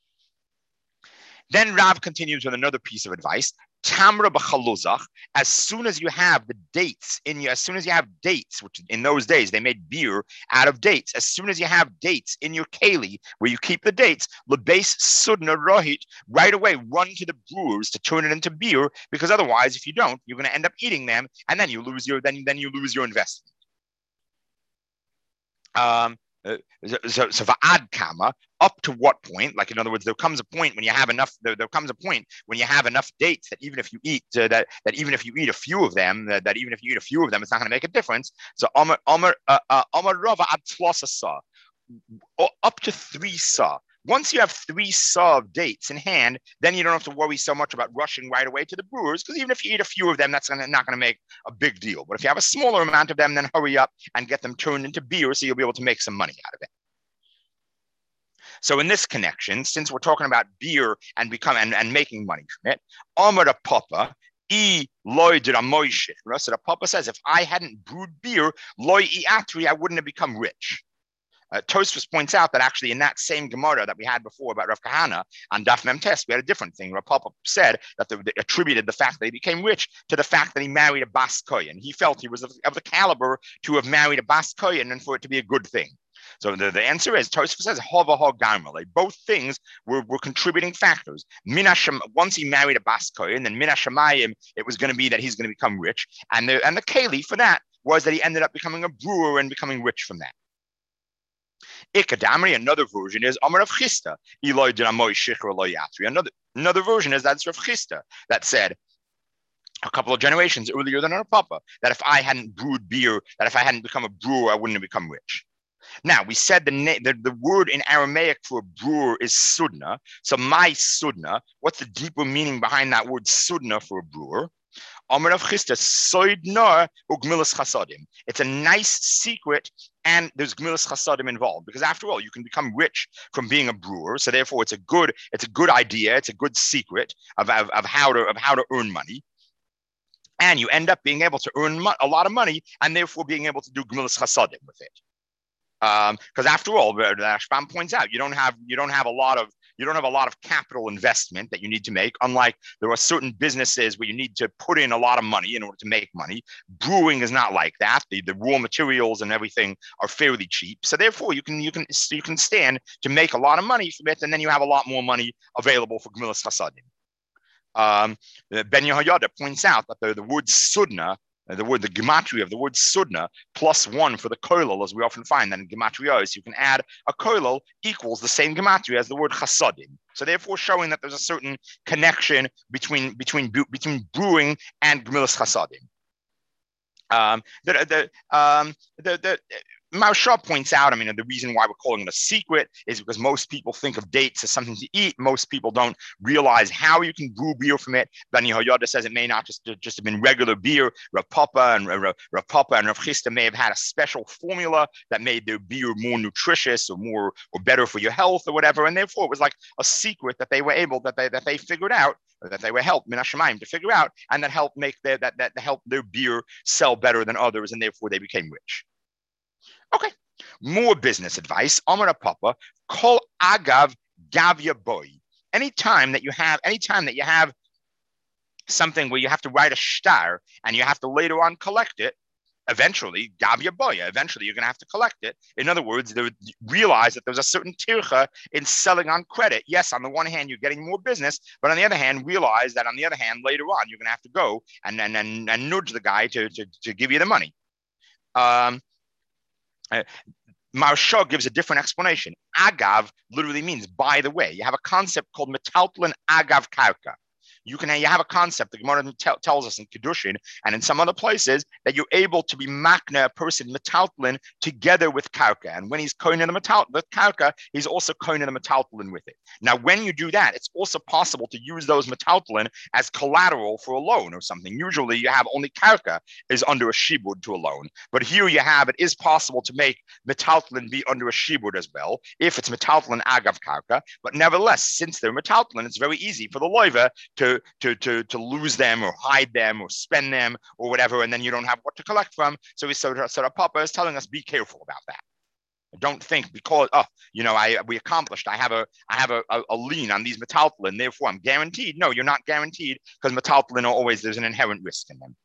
A: Then Rav continues with another piece of advice. Tamra b'chaluzach, as soon as you have the dates in you, as soon as you have dates, which in those days they made beer out of dates, as soon as you have dates in your keli, where you keep the dates, lebeis sudna rohit, right away run to the brewers to turn it into beer, because otherwise, if you don't, you're going to end up eating them, and then you lose your then then you lose your investment. Um, Uh, so, so for ad kama, up to what point? Like in other words, there comes a point when you have enough. There, there comes a point when you have enough dates that even if you eat uh, that that even if you eat a few of them, that, that even if you eat a few of them, it's not going to make a difference. So Amar Amar Amar Rava ad sa, up to three sa. Once you have three saw of dates in hand, then you don't have to worry so much about rushing right away to the brewers, because even if you eat a few of them, that's gonna, not going to make a big deal. But if you have a smaller amount of them, then hurry up and get them turned into beer so you'll be able to make some money out of it. So in this connection, since we're talking about beer and become and, and making money from it, Amar Papa, E loy did a moishich. So the Papa says, if I hadn't brewed beer, loy I atri, I wouldn't have become rich. Uh, Tosfos points out that actually in that same Gemara that we had before about Rav Kahana on Daf Mem Tes, we had a different thing. Rav Papa said that they, they attributed the fact that he became rich to the fact that he married a Bas Kohen. He felt he was of, of the caliber to have married a Bas Kohen and for it to be a good thing. So the, the answer is, Tosfos says, Hova ha Garmale. Both things were, were contributing factors. Minasham, once he married a Bas Kohen, then Minashamayim, it was going to be that he's going to become rich. And the, and the Keli for that was that he ended up becoming a brewer and becoming rich from that. Ikadamri, another version is Amar of Chista. Eloi Dinamoy Shikra Loyatri. Another another version is that's Rav Chista that said a couple of generations earlier than our Papa that if I hadn't brewed beer, that if I hadn't become a brewer, I wouldn't have become rich. Now we said the the, the word in Aramaic for a brewer is sudna. So my sudna, what's the deeper meaning behind that word sudna for a brewer? It's a nice secret, and there's gmilas chasadim involved, because after all, you can become rich from being a brewer. So therefore, it's a good, it's a good idea. It's a good secret of, of, of how to of how to earn money, and you end up being able to earn mo- a lot of money, and therefore being able to do gmilas chasadim with it. Because um, after all, the Rashbam points out, you don't have you don't have a lot of you don't have a lot of capital investment that you need to make. Unlike there are certain businesses where you need to put in a lot of money in order to make money. Brewing is not like that. The, the raw materials and everything are fairly cheap. So therefore, you can you can you can stand to make a lot of money from it, and then you have a lot more money available for gmilas chasadim. Um, Ben Yehoyada points out that the, the word sudna, the word, the gematria of the word sudna, plus one for the koilel, as we often find that in gematrios, you can add a koilel equals the same gematria as the word chasadim. So therefore showing that there's a certain connection between between between brewing and gmilas chasadim. Um, the, the, um, the, the, Maharsha points out, I mean, the reason why we're calling it a secret is because most people think of dates as something to eat. Most people don't realize how you can brew beer from it. Ben Yehoyada says it may not just, just have been regular beer. Rav Papa and Rav, Rav Papa and Rav Chisda may have had a special formula that made their beer more nutritious or more or better for your health or whatever. And therefore, it was like a secret that they were able, that they that they figured out, or that they were helped min hashamayim to figure out, and that helped make their that that helped their beer sell better than others, and therefore they became rich. Okay, more business advice. Amar Papa, kol agav gavya boy. Anytime that you have, anytime that you have something where you have to write a shtar and you have to later on collect it, eventually, gavya boya, eventually you're going to have to collect it. In other words, they would realize that there's a certain tircha in selling on credit. Yes, on the one hand, you're getting more business, but on the other hand, realize that on the other hand, later on, you're going to have to go and, and, and, and nudge the guy to, to, to give you the money. Um, Uh, Maharsha gives a different explanation. Agav literally means by the way. You have a concept called metaltlin agav karka. You can you have a concept, the Gemara t- tells us in Kedushin and in some other places, that you're able to be makna, a person metaltlin, together with karka. And when he's koinen the metal the karka, he's also koinen the metaltlin with it. Now, when you do that, it's also possible to use those metaltlin as collateral for a loan or something. Usually, you have only karka is under a shibud to a loan, but here you have it is possible to make metaltlin be under a shibud as well if it's metaltlin agav karka. But nevertheless, since they're metaltlin, it's very easy for the loiva to To, to, to lose them or hide them or spend them or whatever, and then you don't have what to collect from. So we so, so Papa is telling us, be careful about that. Don't think because oh you know I we accomplished I have a I have a, a, a lien on these metaltlin, therefore I'm guaranteed. No, you're not guaranteed, because metaltlin are always, there's an inherent risk in them.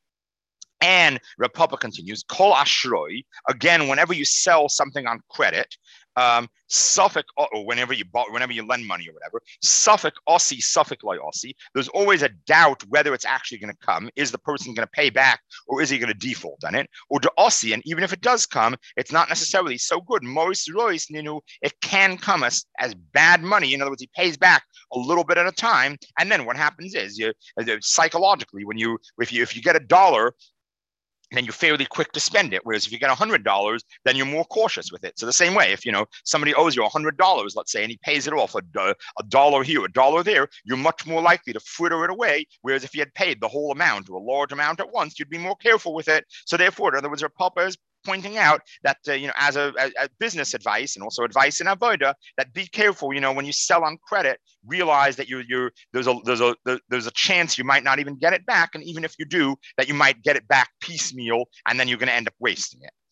A: And Rav Papa continues, kol ashroi, again, whenever you sell something on credit, um, suffik, or whenever you bought, whenever you lend money or whatever, suffik ossi, suffik loy ossi, there's always a doubt whether it's actually going to come. Is the person going to pay back, or is he going to default on it? Or to ossi, and even if it does come, it's not necessarily so good. Mois rois, you know, it can come as, as bad money. In other words, he pays back a little bit at a time. And then what happens is, you psychologically, when you, if you, if you get a dollar, then you're fairly quick to spend it. Whereas if you get one hundred dollars, then you're more cautious with it. So the same way, if you know somebody owes you one hundred dollars, let's say, and he pays it off, a, a dollar here, a dollar there, you're much more likely to fritter it away. Whereas if you had paid the whole amount or a large amount at once, you'd be more careful with it. So therefore, in other words, our Papa is pointing out that, uh, you know, as a, a, a business advice and also advice in avoda, that be careful, you know, when you sell on credit, realize that you're, you're there's a there's a there's a chance you might not even get it back, and even if you do, that you might get it back piecemeal, and then you're going to end up wasting it.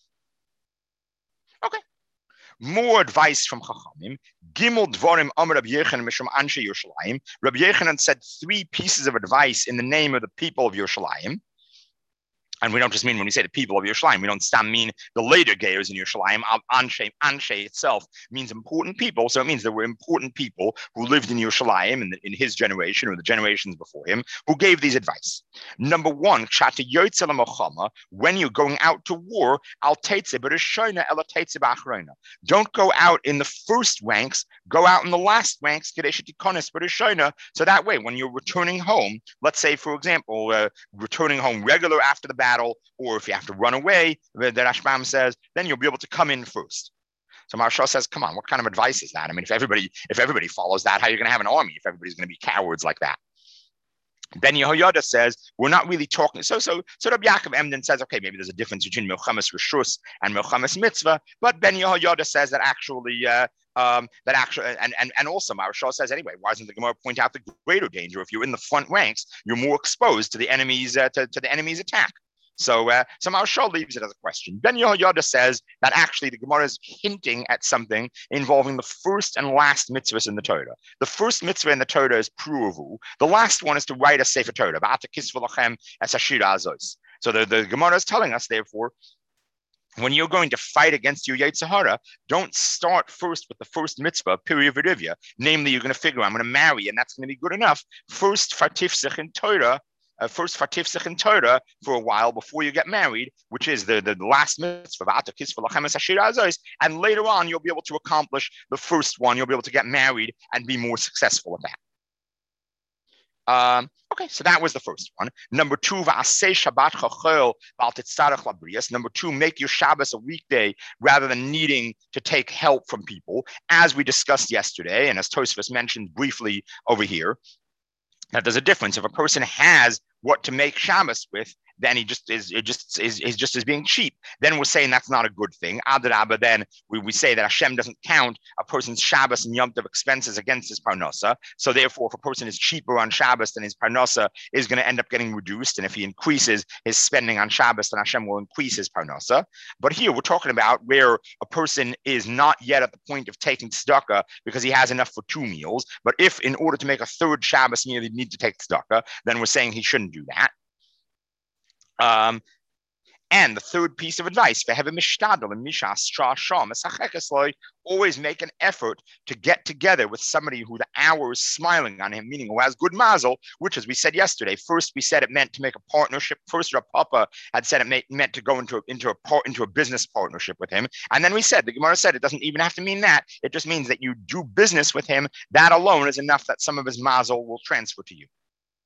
A: Okay. More advice from Chachamim. Gimel Dvorim Amar Rabbi Yechanan Mishum Anshe Yerushalayim. Rabbi Yechanan said three pieces of advice in the name of the people of Yerushalayim. And we don't just mean when we say the people of Yerushalayim, we don't stand mean the later Geirs in Yerushalayim. Anshe, Anshe itself means important people. So it means there were important people who lived in Yerushalayim in, the, in his generation or the generations before him who gave these advice. Number one, when you're going out to war, don't go out in the first ranks, go out in the last ranks. So that way, when you're returning home, let's say, for example, uh, returning home regular after the battle, or if you have to run away, the Rashbam says, then you'll be able to come in first. So Maharsha says, come on, what kind of advice is that? I mean, if everybody if everybody follows that, how are you going to have an army if everybody's going to be cowards like that? Ben Yehoyada says, we're not really talking. So, so, so Rabbi Yaakov Emden says, okay, maybe there's a difference between Milchamas Rishus and Milchamas Mitzvah, but Ben Yehoyada says that actually, uh, um, that actually, and, and, and also Maharsha says, anyway, why doesn't the Gemara point out the greater danger? If you're in the front ranks, you're more exposed to the enemy's, uh, to, to the enemy's attack. So, uh, so Maharsha leaves it as a question. Ben Yehoyada says that actually the Gemara is hinting at something involving the first and last mitzvahs in the Torah. The first mitzvah in the Torah is Pruvu. The last one is to write a Sefer Torah. So the, the Gemara is telling us, therefore, when you're going to fight against your Yetzer Hara, don't start first with the first mitzvah, Piri V'Rivya. Namely, you're going to figure, I'm going to marry, and that's going to be good enough. First, Fatif Sich in Torah. Uh, first Fatif Sich in Torah for a while before you get married, which is the, the, the last mitzvah, and later on you'll be able to accomplish the first one. You'll be able to get married and be more successful at Um, okay, so that was the first one. Number two, va'aseh Shabbat chachol v'al titzarech labrias. Number two, make your Shabbos a weekday rather than needing to take help from people, as we discussed yesterday, and as Tosfos mentioned briefly over here. That there's a difference. If a person has what to make Shabbos with, then he just is it just is, is just as being cheap. Then we're saying that's not a good thing. Adrabah, then we, we say that Hashem doesn't count a person's Shabbos and Yom Tov expenses against his parnasa. So therefore, if a person is cheaper on Shabbos, then his parnasa is going to end up getting reduced. And if he increases his spending on Shabbos, then Hashem will increase his parnasa. But here we're talking about where a person is not yet at the point of taking tzedakah because he has enough for two meals. But if in order to make a third Shabbos meal, he need to take tzedakah, then we're saying he shouldn't do that. Um, and the third piece of advice, always make an effort to get together with somebody who the hour is smiling on him, meaning who has good mazel, which, as we said yesterday, first we said it meant to make a partnership. First, our Papa had said it meant to go into, into, a part, into a business partnership with him. And then we said, the Gemara said, it doesn't even have to mean that. It just means that you do business with him. That alone is enough that some of his mazel will transfer to you.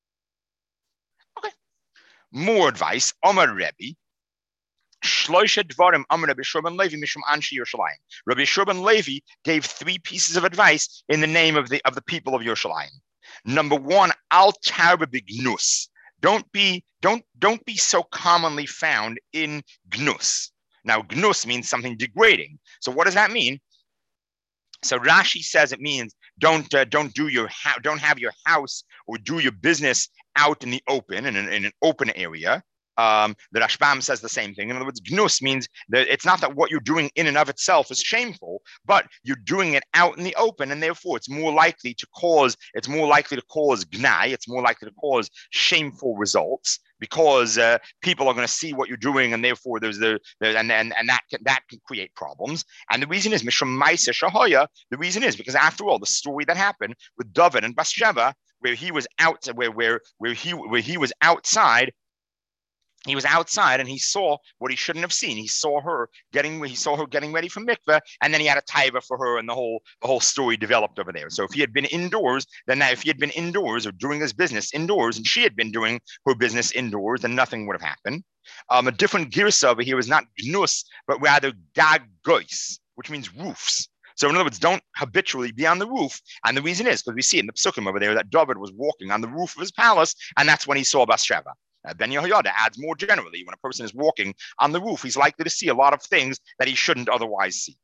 A: More advice. Omar Rebbe. Shloisha Dvarim Amar Rabbi Shurban Levi Mishum Anshi Yerushalayim. Rabbi Shurban Levi gave three pieces of advice in the name of the of the people of Yerushalayim. Number one, Al Tarba Bignus. Don't be don't don't be so commonly found in gnus. Now, gnus means something degrading. So, what does that mean? So Rashi says it means don't uh, don't do your ha- don't have your house or do your business out in the open in an, in an open area. Um, the Rashbam says the same thing. In other words, gnus means that it's not that what you're doing in and of itself is shameful, but you're doing it out in the open, and therefore it's more likely to cause it's more likely to cause gnai. It's more likely to cause shameful results because uh, people are going to see what you're doing, and therefore there's the, the and, and and that can, that can create problems. And the reason is Mishum Maisa Shahoya. The reason is because after all, the story that happened with David and Bathsheba, where he was out, where where where he where he was outside. He was outside and he saw what he shouldn't have seen. He saw her getting, he saw her getting ready for mikveh, and then he had a taiva for her, and the whole, the whole story developed over there. So if he had been indoors, then now if he had been indoors or doing his business indoors, and she had been doing her business indoors, then nothing would have happened. Um, a different girsa over here was not gnus, but rather gagois, which means roofs. So in other words, don't habitually be on the roof. And the reason is because we see in the psukim over there that David was walking on the roof of his palace, and that's when he saw Bathsheba. Uh, Ben Yehoyada adds more generally, when a person is walking on the roof, he's likely to see a lot of things that he shouldn't otherwise see.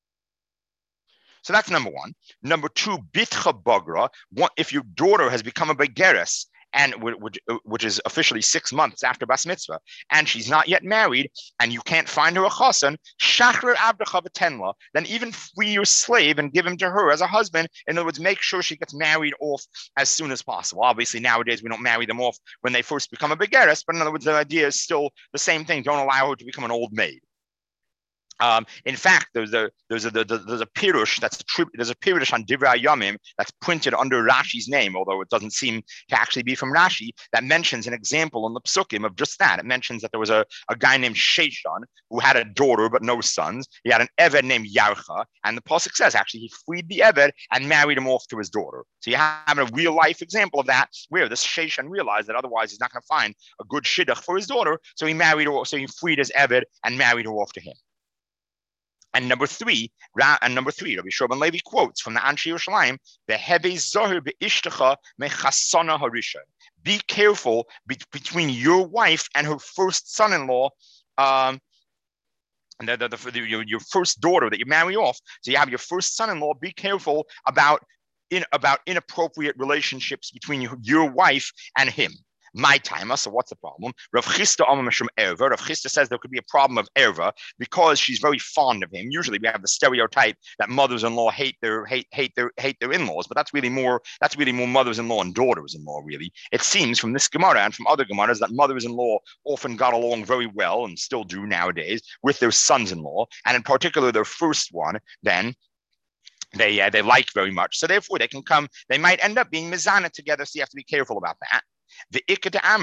A: So that's number one. Number two, bitcha bagra. If your daughter has become a begeres, and which, which is officially six months after bas mitzvah, and she's not yet married, and you can't find her a chassan, shachrer avdecha v'tenla, then even free your slave and give him to her as a husband. In other words, make sure she gets married off as soon as possible. Obviously, nowadays we don't marry them off when they first become a begeres, but in other words, the idea is still the same thing. Don't allow her to become an old maid. Um, in fact, there's a there's a there's a pirush that's a tri- there's a pirush on Divrei Yomim that's printed under Rashi's name, although it doesn't seem to actually be from Rashi, that mentions an example in the psukim of just that. It mentions that there was a, a guy named Sheshan who had a daughter but no sons. He had an eved named Yarcha, and the pasuk says actually he freed the eved and married him off to his daughter. So you have a real life example of that, where this Sheshan realized that otherwise he's not going to find a good shidduch for his daughter, so he married her, so he freed his eved and married her off to him. And number three, and number three, Rabbi Shurban Levi quotes from the Anshi Yerushalayim, "Beheve zohir beishtacha mechasana harisha." Be careful be- between your wife and her first son-in-law, um, and the, the, the, the, your, your first daughter that you marry off. So you have your first son-in-law. Be careful about in about inappropriate relationships between your, your wife and him. My timer, so what's the problem? Rav Chisda Amar Mishum Erva. Rav Chisda says there could be a problem of Erva because she's very fond of him. Usually we have the stereotype that mothers-in-law hate their hate hate their hate their in-laws, but that's really more that's really more mothers-in-law and daughters-in-law, really. It seems from this Gemara and from other Gemaras that mothers-in-law often got along very well and still do nowadays with their sons-in-law, and in particular their first one, then they uh, they like very much. So therefore they can come, they might end up being mizana together, so you have to be careful about that. The Ikka de Amri,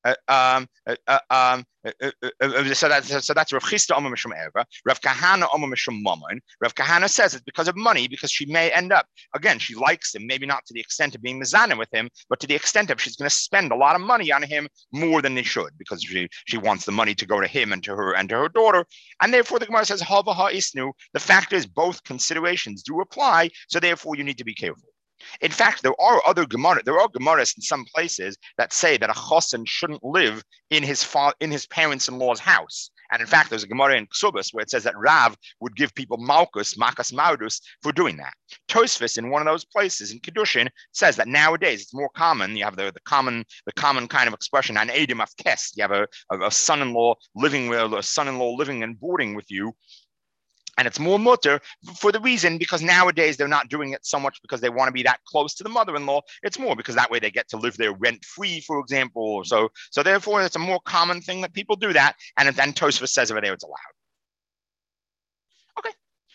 A: uh, um, uh, uh, um, uh, uh, uh, so that's so that's Rav Chisda Omer Mishum Erva. Rav Kahana Omer Mishum Mammon. Rav Kahana says it's because of money, because she may end up again. She likes him, maybe not to the extent of being mizana with him, but to the extent of she's going to spend a lot of money on him more than they should, because she she wants the money to go to him and to her and to her daughter, and therefore the Gemara says Hava Ha Isnu. The fact is both considerations do apply, so therefore you need to be careful. In fact, there are other Gemara, there are Gemaras in some places that say that a chosen shouldn't live in his fa- in his parents-in-law's house. And in fact, there's a Gemara in Ksubas where it says that Rav would give people malchus, makas maudus, for doing that. Tosfos, in one of those places in Kedushin, says that nowadays it's more common. You have the, the common the common kind of expression, an edim of kes. You have a, a, a son-in-law living with a son-in-law living and boarding with you. And it's more mutter for the reason, because nowadays they're not doing it so much because they want to be that close to the mother-in-law. It's more because that way they get to live there rent-free, for example. So, so therefore, it's a more common thing that people do that. And then Tosfos says over there it's allowed. Okay.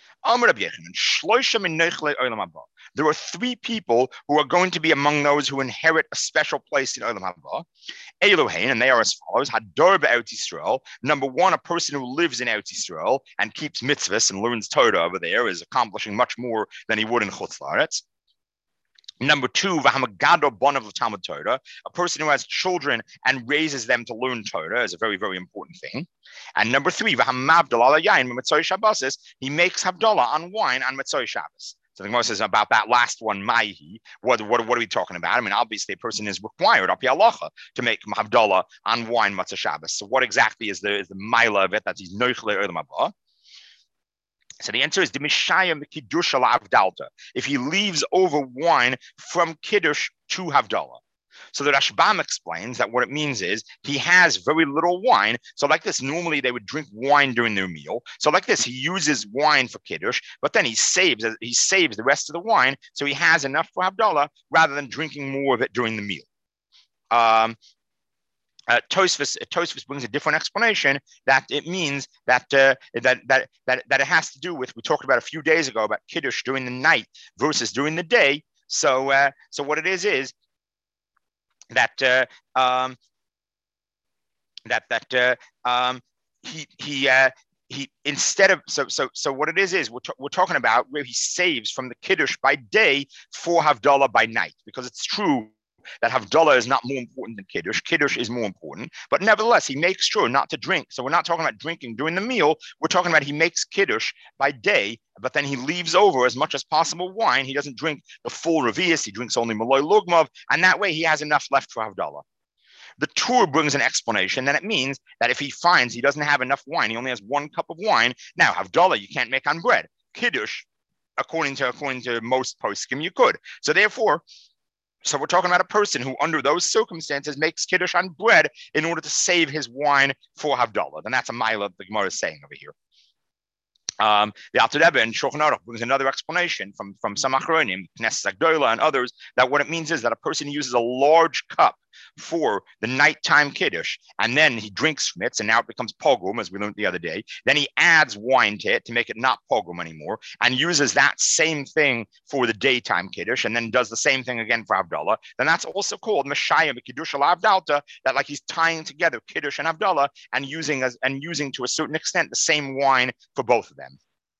A: There are three people who are going to be among those who inherit a special place in Olam Haba. Elohein, and they are as follows: Hador be'Eretz Yisrael. Number one, a person who lives in Eretz Yisrael and keeps mitzvahs and learns Torah over there is accomplishing much more than he would in Chutz La'aretz. Number two, v'hamagado bonav l'talmud Torah, a person who has children and raises them to learn Torah is a very, very important thing. And number three, v'hamavdal ala yain b'mitzvah Shabbos, he makes havdalah on wine on mitzvah Shabbos. So the Gemara says about that last one, maihi. What, what, what are we talking about? I mean, obviously, a person is required, api halacha, to make havdalah on wine mitzvah Shabbos. So what exactly is the is the maila of it that he's noichle olam haba? So the answer is the mishayim kiddush al avdalta. If he leaves over wine from kiddush to havdalah. So the Rashbam explains that what it means is he has very little wine. So like this, normally they would drink wine during their meal. So like this, he uses wine for kiddush, but then he saves he saves the rest of the wine, so he has enough for havdalah rather than drinking more of it during the meal. Um, Uh, Tosfos, Tosfos brings a different explanation that it means that, uh, that that that that it has to do with, we talked about a few days ago about kiddush during the night versus during the day. So uh, so what it is is that uh, um, that that uh, um, he he uh, he instead of so so so what it is is we're, t- we're talking about where he saves from the kiddush by day for havdalah by night, because it's true that havdalah is not more important than kiddush. Kiddush is more important, but nevertheless, he makes sure not to drink. So we're not talking about drinking during the meal. We're talking about he makes kiddush by day, but then he leaves over as much as possible wine. He doesn't drink the full revius. He drinks only maloi lugmav, and that way he has enough left for havdalah. The Tur brings an explanation that it means that if he finds he doesn't have enough wine, he only has one cup of wine. Now, havdalah you can't make on bread. Kiddush, according to according to most poskim, you could. So therefore, So we're talking about a person who, under those circumstances, makes kiddush on bread in order to save his wine for havdalah. And that's a mila the Gemara is saying over here. Um, the Alter Rebbe in Shulchan Aruch brings another explanation from, from some Achronim, Knesset Agdola and others, that what it means is that a person uses a large cup for the nighttime kiddush, and then he drinks from it, and now it becomes pogrom, as we learned the other day. Then he adds wine to it to make it not pogrom anymore, and uses that same thing for the daytime kiddush, and then does the same thing again for Havdalah. Then that's also called Meshayim Kiddush al Avdalta, that like he's tying together kiddush and Havdalah and using as and using to a certain extent the same wine for both of them.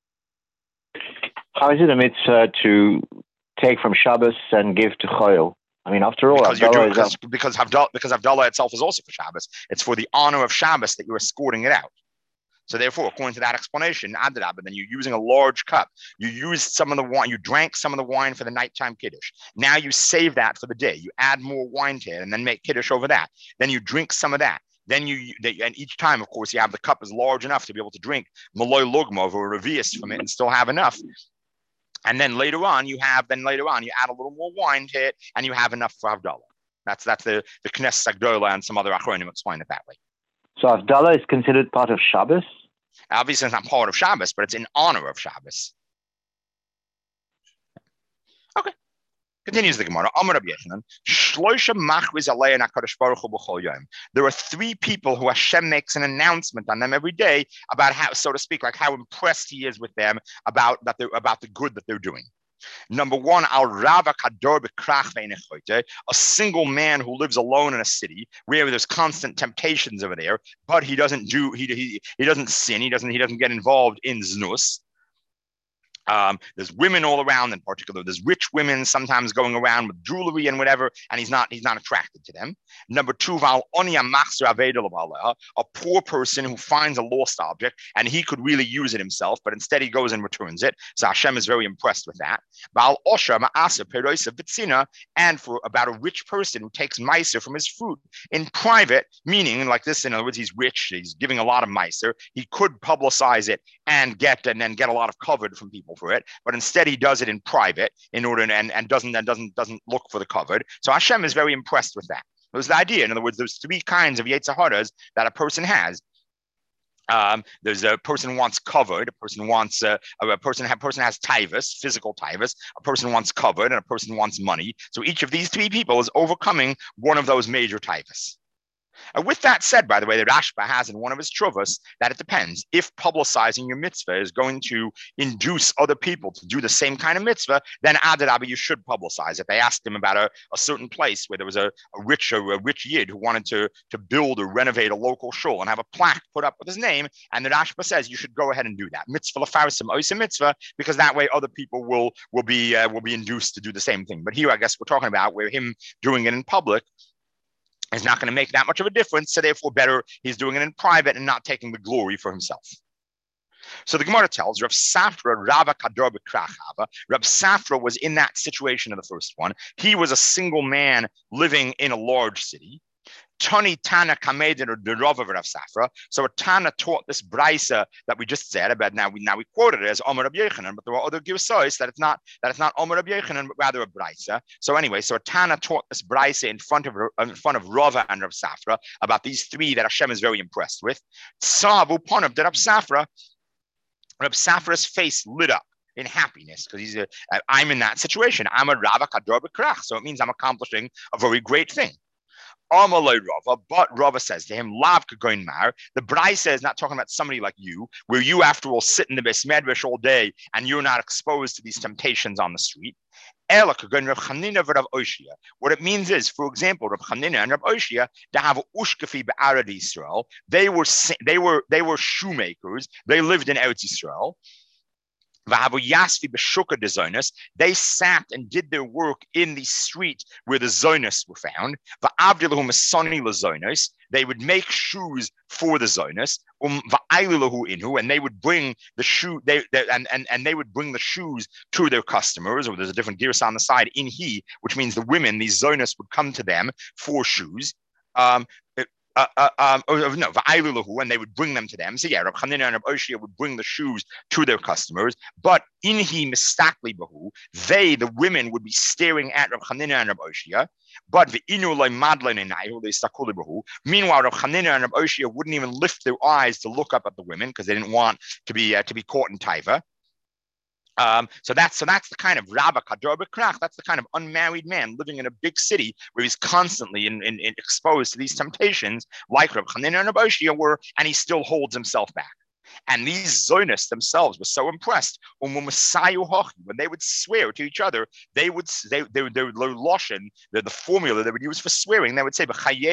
B: How is it a mitzvah to take from Shabbos and give to Choil? I mean, after all,
A: because you're doing, because,
B: is
A: because Havdalah because Havdalah itself is also for Shabbos. It's for the honor of Shabbos that you're escorting it out. So therefore, according to that explanation, Adrab, but then you're using a large cup. You used some of the wine, you drank some of the wine for the nighttime kiddush. Now you save that for the day. You add more wine to it and then make kiddush over that. Then you drink some of that. Then you, and each time, of course, you have the cup is large enough to be able to drink maloi lugmov or revius from it and still have enough. And then later on, you have, then later on, you add a little more wine to it and you have enough for Havdalah. That's that's the, the Knesset Agdola and some other Achronim explain it that way.
B: So Havdalah is considered part of Shabbos?
A: Obviously, it's not part of Shabbos, but it's in honor of Shabbos. Okay. Continues the Gemara. There are three people who Hashem makes an announcement on them every day about how, so to speak, like how impressed he is with them about that they're about the good that they're doing. Number one, al rava kador b'krach ve'nechote, a single man who lives alone in a city where there's constant temptations over there, but he doesn't do he he, he doesn't sin, he doesn't he doesn't get involved in znus. Um, there's women all around, in particular. There's rich women sometimes going around with jewelry and whatever, and he's not he's not attracted to them. Number two, a poor person who finds a lost object and he could really use it himself, but instead he goes and returns it. So Hashem is very impressed with that. And for about a rich person who takes meiser from his fruit in private, meaning like this, in other words, he's rich, he's giving a lot of meiser. He could publicize it and get and then get a lot of covered from people for it, but instead he does it in private in order to, and, and doesn't and doesn't doesn't look for the covered. So Hashem is very impressed with that. It was the idea. In other words, there's three kinds of Yetzer Haras that a person has. Um, there's a person wants covered, a person wants uh, a person a person has tivus, physical tivus, a person wants covered, and a person wants money. So each of these three people is overcoming one of those major tivus. Uh, with that said, by the way, the Rashba has in one of his truvas that it depends. If publicizing your mitzvah is going to induce other people to do the same kind of mitzvah, then Adarabba, you should publicize it. They asked him about a, a certain place where there was a, a rich a, a rich yid who wanted to, to build or renovate a local shul and have a plaque put up with his name. And the Rashba says you should go ahead and do that. Mitzvah lefarisim oisa mitzvah, because that way other people will will be uh, will be induced to do the same thing. But here, I guess we're talking about where him doing it in public is not going to make that much of a difference, so therefore better he's doing it in private and not taking the glory for himself. So the Gemara tells Rav Safra Rava Kador B'Krachava. Rav Safra was in that situation of the first one. He was a single man living in a large city. Tani Tana Kamedin or Derova Rav Safra. So a Tana taught this brisa that we just said about. Now we now we quoted it as Omer Rabbi Yochanan, but there are other girsos that it's not that it's not Omer Rabbi Yochanan, but rather a brisa. So anyway, so a Tana taught this brisa in front of in front of Rava and Rav Safra about these three that Hashem is very impressed with. Tzavu Ponav de Rav Safra. Rav Safra's face lit up in happiness because he's a, I'm in that situation. I'm a Rava Kador B'Krach, so it means I'm accomplishing a very great thing. Amalei Rava, but Rava says to him, Lav Kagoin Mar. The Brisa is not talking about somebody like you, where you, after all, sit in the Beis Medrash all day and you're not exposed to these temptations on the street. What it means is, for example, Rav Chanina and Rav Oshia, to have ushkafi be'arad Yisrael. They were they were they were shoemakers. They lived in Eretz Yisrael. They sat and did their work in the street where the Zonis were found. They would make shoes for the Zonis, and they would bring the shoe. They, they and, and and they would bring the shoes to their customers. Or there's a different girs on the side in he, which means the women, these Zonis, would come to them for shoes. Um, Uh, uh, um, oh, no, and they would bring them to them. So yeah, Rav Chanina and Rav Oshia would bring the shoes to their customers. But inhi mistakli bahu, they, the women, would be staring at Rav Chanina and Rav Oshia. But meanwhile, Rav Chanina and Rav Oshia wouldn't even lift their eyes to look up at the women because they didn't want to be uh, to be caught in taiva. Um, so that's so that's the kind of Rava Kador B'Krach. That's the kind of unmarried man living in a big city where he's constantly in, in, in exposed to these temptations, like Rav Chanina and Rav Oshia were, and he still holds himself back. And these Zionists themselves were so impressed when they would swear to each other, they would they they would, they would loshen the, the formula they would use for swearing. They would say by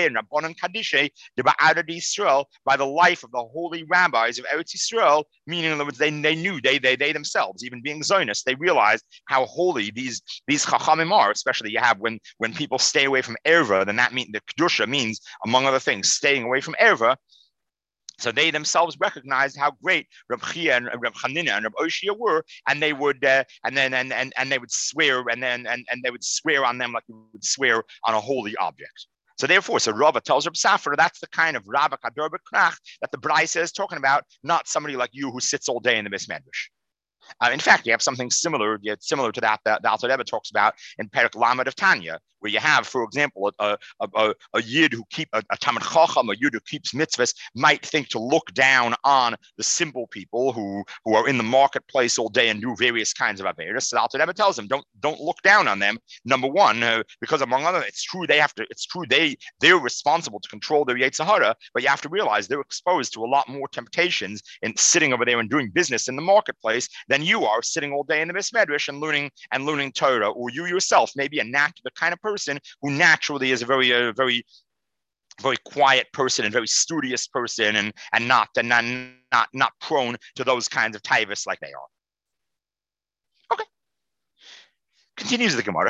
A: the life of the holy rabbis of Eretz Yisrael, meaning in other words, they they knew they they they themselves, even being Zionists, they realized how holy these these chachamim are. Especially you have when when people stay away from erva, then that means the kedusha means, among other things, staying away from erva. So they themselves recognized how great Reb Chia and Reb Chanina and Reb Oshia were, and they would uh, and then and, and and they would swear and then and, and they would swear on them like you would swear on a holy object. So therefore, so Rava tells Reb Safra that's the kind of Rava Kador B'Krach that the Brisa is talking about, not somebody like you who sits all day in the Beis Medrash. Uh, in fact, you have something similar, similar to that that the Alter Rebbe talks about in Perek Lamed of Tanya, where you have, for example, a a, a, a yid who keep a, a Talmid Chacham, a yid who keeps mitzvahs, might think to look down on the simple people who who are in the marketplace all day and do various kinds of averos. So Alter Rebbe tells them, don't don't look down on them. Number one, uh, because among other, it's true they have to. It's true they they're responsible to control their Yetzer Hara, but you have to realize they're exposed to a lot more temptations in sitting over there and doing business in the marketplace than you are sitting all day in the Beis Medrash and learning and learning Torah, or you yourself may be a nat- the kind of person who naturally is a very uh, very very quiet person and very studious person, and and not and not not not prone to those kinds of taivas like they are. Okay. Continues the Gemara.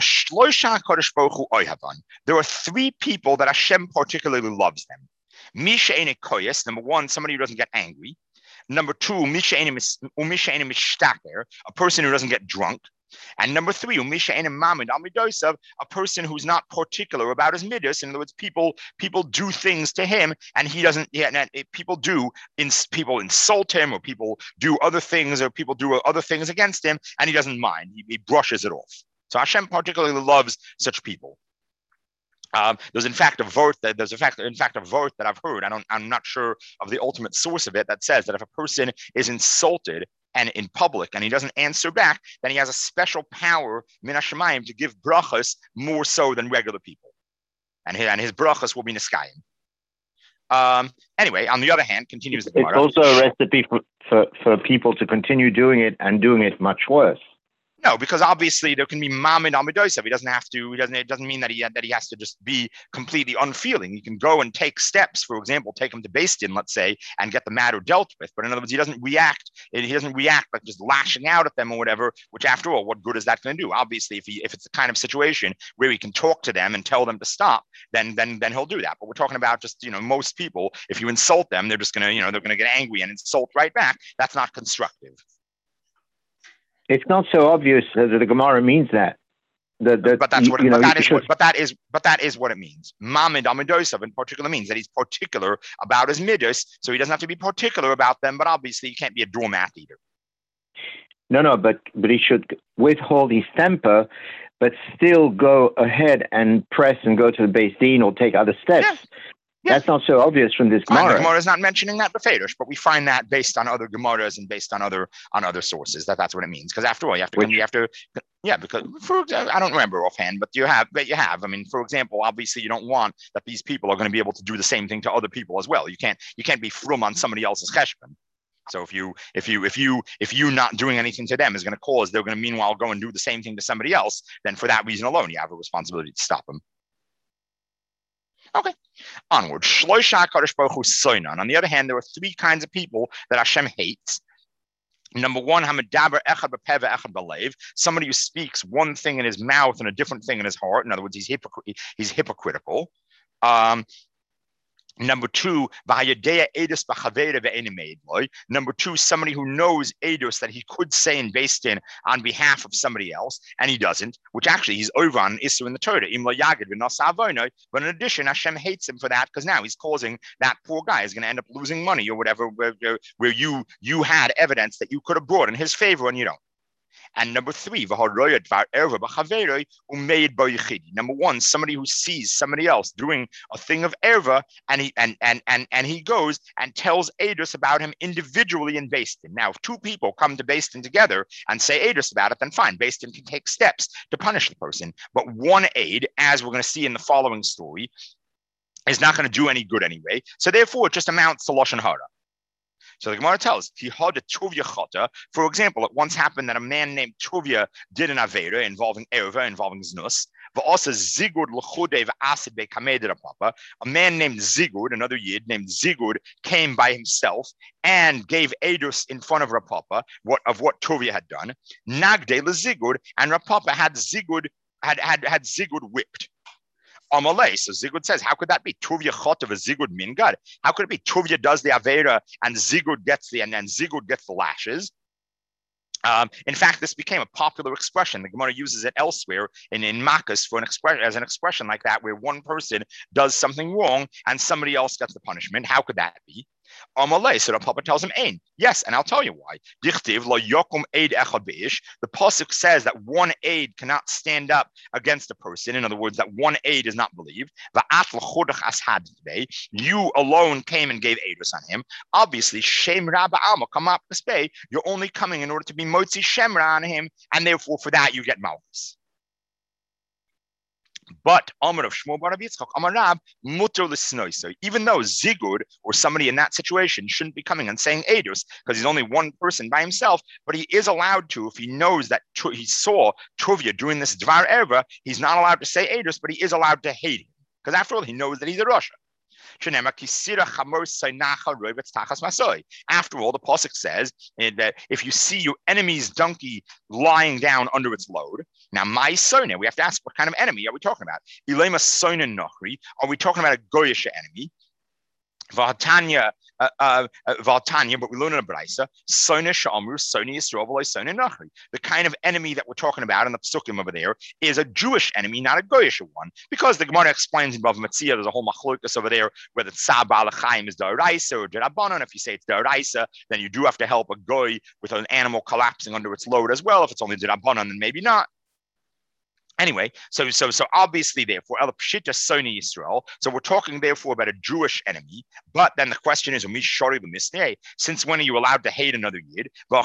A: There are three people that Hashem particularly loves them. Misha ene koyes, number one, somebody who doesn't get angry. Number two, Misha ene mishtaker, a person who doesn't get drunk. And number three, Umisha ene mamid amidosav, a person who's not particular about his midas. In other words, people people do things to him, and he doesn't. Yeah, people do. In, people insult him, or people do other things, or people do other things against him, and he doesn't mind. He, he brushes it off. So Hashem particularly loves such people. Um, there's in fact a vote that there's in fact in fact a vote that I've heard. I don't. I'm not sure of the ultimate source of it, that says that if a person is insulted and in public and he doesn't answer back, then he has a special power, min hashamayim, to give brachas more so than regular people, and his, and his brachas will be niskayim. Um, anyway, on the other hand, continues the Gemara.
B: It's also a recipe for, for, for people to continue doing it and doing it much worse.
A: No, because obviously there can be mamid amidosav. He doesn't have to. He doesn't. It doesn't mean that he that he has to just be completely unfeeling. He can go and take steps. For example, take him to Beis Din, let's say, and get the matter dealt with. But in other words, he doesn't react. He doesn't react like just lashing out at them or whatever. Which, after all, what good is that going to do? Obviously, if he if it's the kind of situation where he can talk to them and tell them to stop, then then then he'll do that. But we're talking about just you know most people. If you insult them, they're just gonna you know they're gonna get angry and insult right back. That's not constructive.
B: It's not so obvious that the Gemara means that. That, that
A: but that's what
B: you know,
A: but that is
B: should...
A: what, but that is but that is what it means. Mamid amidosav in particular means that he's particular about his midos, so he doesn't have to be particular about them. But obviously, you can't be a doormat either.
B: No, no, but but he should withhold his temper, but still go ahead and press and go to the Beis Din or take other steps.
A: Yeah. Yeah.
B: That's not so obvious from this Gemara.
A: Fine, the Gemara is not mentioning that befedish, but we find that based on other Gemaras and based on other on other sources that that's what it means. Because after all, you have to, you have to, yeah. Because for I don't remember offhand, but you have, but you have. I mean, for example, obviously you don't want that these people are going to be able to do the same thing to other people as well. You can't you can't be frum on somebody else's cheshbon. So if you if you if you if you not doing anything to them is going to cause they're going to meanwhile go and do the same thing to somebody else, then for that reason alone, you have a responsibility to stop them. Okay. Onward. Shloisha Kadosh Baruch Hu Soinan. On the other hand, there are three kinds of people that Hashem hates. Number one, Hamadaber Echad B'Peva Echad B'Leiv, somebody who speaks one thing in his mouth and a different thing in his heart. In other words, he's hypocr- he's hypocritical. Um, Number two, number two, somebody who knows edus that he could say in Beis Din on behalf of somebody else, and he doesn't, which actually he's over on Issur in the Torah. But in addition, Hashem hates him for that because now he's causing that poor guy is going to end up losing money or whatever, where, where you you had evidence that you could have brought in his favor and you don't. And number three, number one, somebody who sees somebody else doing a thing of erva, and he and and and and he goes and tells edus about him individually in Beis Din. Now, if two people come to Beis Din together and say edus about it, then fine, Beis Din can take steps to punish the person. But one aid, as we're going to see in the following story, is not going to do any good anyway. So therefore, it just amounts to lashon hara. So the Gemara tells, for example, it once happened that a man named Tuvia did an Avera involving Erva, involving Znus. A man named Zigud, another Yid named Zigud, came by himself and gave Edus in front of Rapapa what, of what Tuvia had done. Nagde le Zigud, and Rapapa had Zigud, had, had, had Zigud whipped. Amalei. So Zigud says, how could that be? Tuvia chot of a Zigud mingad. How could it be? Tuvia does the Avera and Zigud gets the and then Zigud gets the lashes. Um, in fact, this became a popular expression. The Gemara uses it elsewhere in, in Makkas for an expression as an expression like that, where one person does something wrong and somebody else gets the punishment. How could that be? Amalei, so the Papa tells him, Ain. Yes, and I'll tell you why. Dichtiv lo yokum aid echad beish. The pasuk says that one aid cannot stand up against a person. In other words, that one aid is not believed. Va'at l'chodach ashad today. You alone came and gave aidus on him. Obviously, shem rabba alma come up this way. You're only coming in order to be motzi shemra on him, and therefore for that you get malchus. But Amar of Shmuel bar Rabbi Yitzchak, Amar Rab, muter l'snoi. So even though Zigud or somebody in that situation shouldn't be coming and saying edus because he's only one person by himself, but he is allowed to if he knows that he saw Tuvia doing this Dvar Erva, he's not allowed to say edus, but he is allowed to hate him because after all, he knows that he's a Rasha. After all, the pasuk says that if you see your enemy's donkey lying down under its load, now my sona, we have to ask what kind of enemy are we talking about? Ilema sona nochri, are we talking about a goyish enemy? Vatanya, uh, uh, Vatanya, but we learn in a brayso, Sona Shamru, Sona Yisrael, Sona Nachri. The kind of enemy that we're talking about in the psukim over there is a Jewish enemy, not a Goyish one. Because the Gemara explains in Bava Metzia, there's a whole machlokas over there whether Tzab Alachaim is Daraisa or Darabanan. If you say it's Daraisa, then you do have to help a Goy with an animal collapsing under its load as well. If it's only Darabanan, then maybe not. Anyway, so so so obviously, therefore, El Pshita Soni Yisrael. So we're talking therefore about a Jewish enemy. But then the question is, since when are you allowed to hate another Yid? The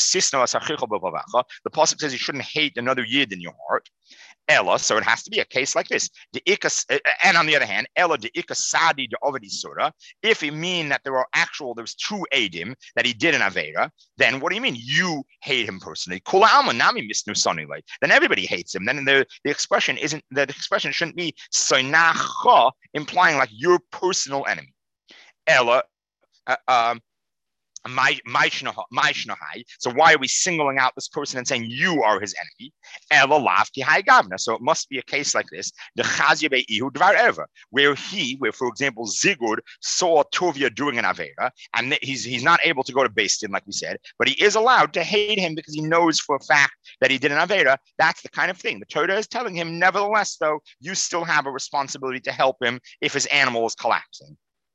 A: pasuk says you shouldn't hate another Yid in your heart. Ella, so it has to be a case like this. The ikas, and on the other hand, Ella the ikasadi de ovedi surah. If it mean that there are actual, there's two edim that he did in Avera, then what do you mean you hate him personally? Kula alma nami misnu sonilei. Then everybody hates him. Then the, the expression isn't the expression shouldn't be soinacha, implying like your personal enemy. Ella. Uh, um, My, my, my So why are we singling out this person and saying you are his enemy? So it must be a case like this, where he, where for example Zigud saw Tovia doing an Avera, and he's he's not able to go to Beis Din like we said, but he is allowed to hate him because he knows for a fact that he did an Avera. That's the kind of thing. The Torah is telling him, nevertheless, though, you still have a responsibility to help him if his animal is collapsing.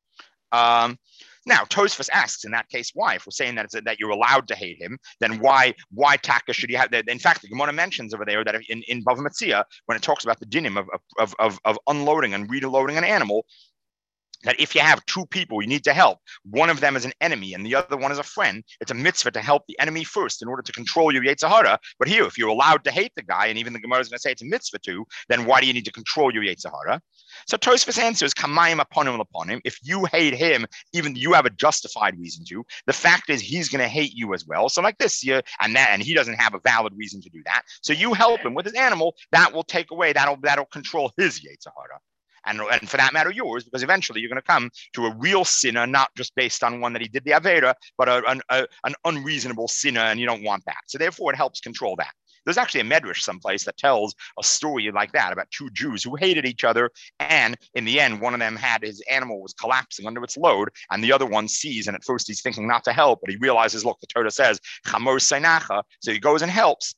A: Um, Now, Tosfos asks, in that case, why? If we're saying that it's, that you're allowed to hate him, then why why taka should you have that? In fact, the Gemara mentions over there that in, in Bava Metzia, when it talks about the dinim of, of, of, of unloading and reloading an animal, that if you have two people you need to help, one of them is an enemy and the other one is a friend, it's a mitzvah to help the enemy first in order to control your Yetzer Hara. But here, if you're allowed to hate the guy, and even the Gemara is going to say it's a mitzvah to, then why do you need to control your Yetzer Hara? So Tosfos answers, kamayim upon him upon him. If you hate him, even you have a justified reason to. The fact is he's going to hate you as well. So like this, yeah, and that, and he doesn't have a valid reason to do that. So you help him with his animal, that will take away, that'll that'll control his Yetzer Hara. And, and for that matter, yours, because eventually you're going to come to a real sinner, not just based on one that he did the Avera, but a, an, a, an unreasonable sinner, and you don't want that. So therefore, it helps control that. There's actually a medrash someplace that tells a story like that about two Jews who hated each other, and in the end, one of them had his animal was collapsing under its load, and the other one sees, and at first he's thinking not to help, but he realizes, look, the Torah says, chamor seinacha, so he goes and helps.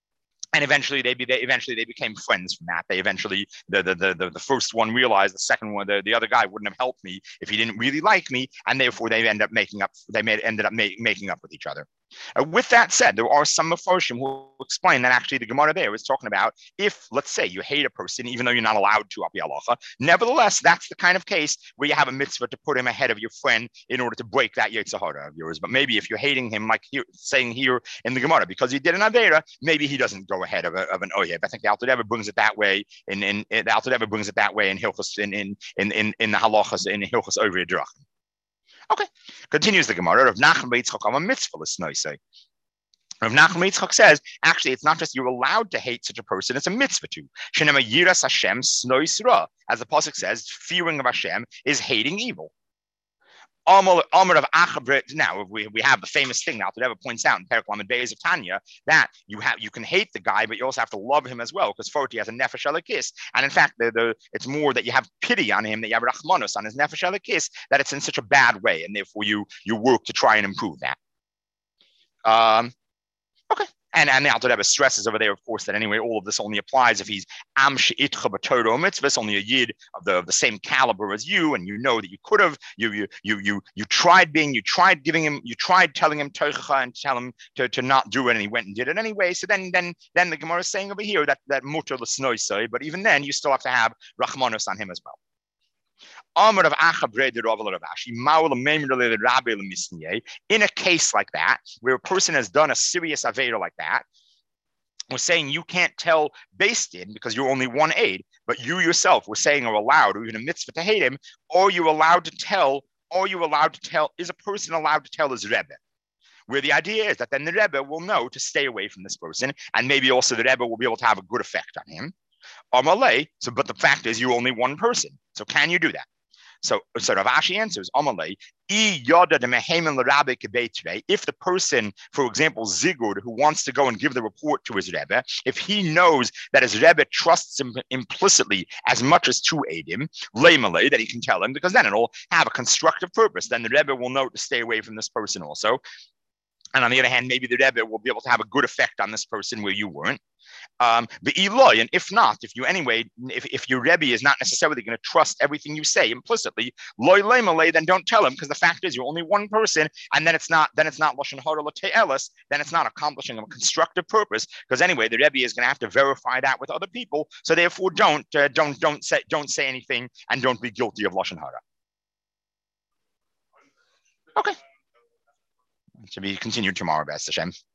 A: And eventually they, be, they eventually they became friends from that. They eventually, the, the, the, the first one realized the second one, the, the other guy wouldn't have helped me if he didn't really like me. And therefore they end up making up, they made, ended up ma- making up with each other. Uh, with that said, there are some Mefarshim who explain that actually the Gemara there is talking about if, let's say, you hate a person, even though you're not allowed to, Api Halacha, nevertheless, that's the kind of case where you have a mitzvah to put him ahead of your friend in order to break that Yetzer Hara of yours. But maybe if you're hating him, like here, saying here in the Gemara, because he did an Avera, maybe he doesn't go ahead of, a, of an Oyeb. I think the Alter Rebbe brings it that way in, in, in the Alter Rebbe brings it that way in Hilchos, in, in, in, in, in the Halachas, in Hilchos Ovei Drachim. Okay, continues the Gemara. Rav Nachman Yitzchak am a mitzvah l'snoisei. Rav Nachman Yitzchak says, actually, it's not just you're allowed to hate such a person; it's a mitzvah to. Shenema yiras Hashem snois ra, as the pasuk says, fearing of Hashem is hating evil. Amar of Achabrit. Now we, we have the famous thing now that ever points out in Perek Lamed Beis of Tanya that you have you can hate the guy, but you also have to love him as well because Forti has a nefesh elokis, and in fact, the, the it's more that you have pity on him, that you have rachmanos on his nefesh elokis, that it's in such a bad way, and therefore you you work to try and improve that. Um, okay. and, and the Alter Rebbe stresses over there, of course, that anyway, all of this only applies if he's am she'itcha b'Torah mitzvahs, only a yid of the, of the same caliber as you, and you know that you could have, you you you you you tried being, you tried giving him, you tried telling him toichacha and tell him to, to not do it, and he went and did it anyway. So then then then the Gemara is saying over here that that mutter l'snoisai, but even then you still have to have rachmanos on him as well. In a case like that, where a person has done a serious avera like that, we're saying you can't tell Beis Din because you're only one aid, but you yourself were saying are allowed, or even a mitzvah to hate him, or you're allowed to tell, or you're allowed to tell, is a person allowed to tell his Rebbe? Where the idea is that then the Rebbe will know to stay away from this person, and maybe also the Rebbe will be able to have a good effect on him. Or Malay, so but the fact is you're only one person. So can you do that? So, so Rav Ashi answers, Amalei, if the person, for example, Zigud, who wants to go and give the report to his Rebbe, if he knows that his Rebbe trusts him implicitly as much as to aid him, Malay, that he can tell him, because then it'll have a constructive purpose. Then the Rebbe will know to stay away from this person also. And on the other hand, maybe the Rebbe will be able to have a good effect on this person where you weren't. Um, but Eloy, and if not, if you anyway, if, if your Rebbe is not necessarily going to trust everything you say implicitly, loy lemalei, then don't tell him, because the fact is you're only one person, and then it's not then it's not lashon hara l'te'elis, then it's not accomplishing a constructive purpose, because anyway the Rebbe is going to have to verify that with other people. So therefore, don't uh, don't don't say don't say anything, and don't be guilty of lashon hara. Okay, to be continued tomorrow, B'ez Hashem.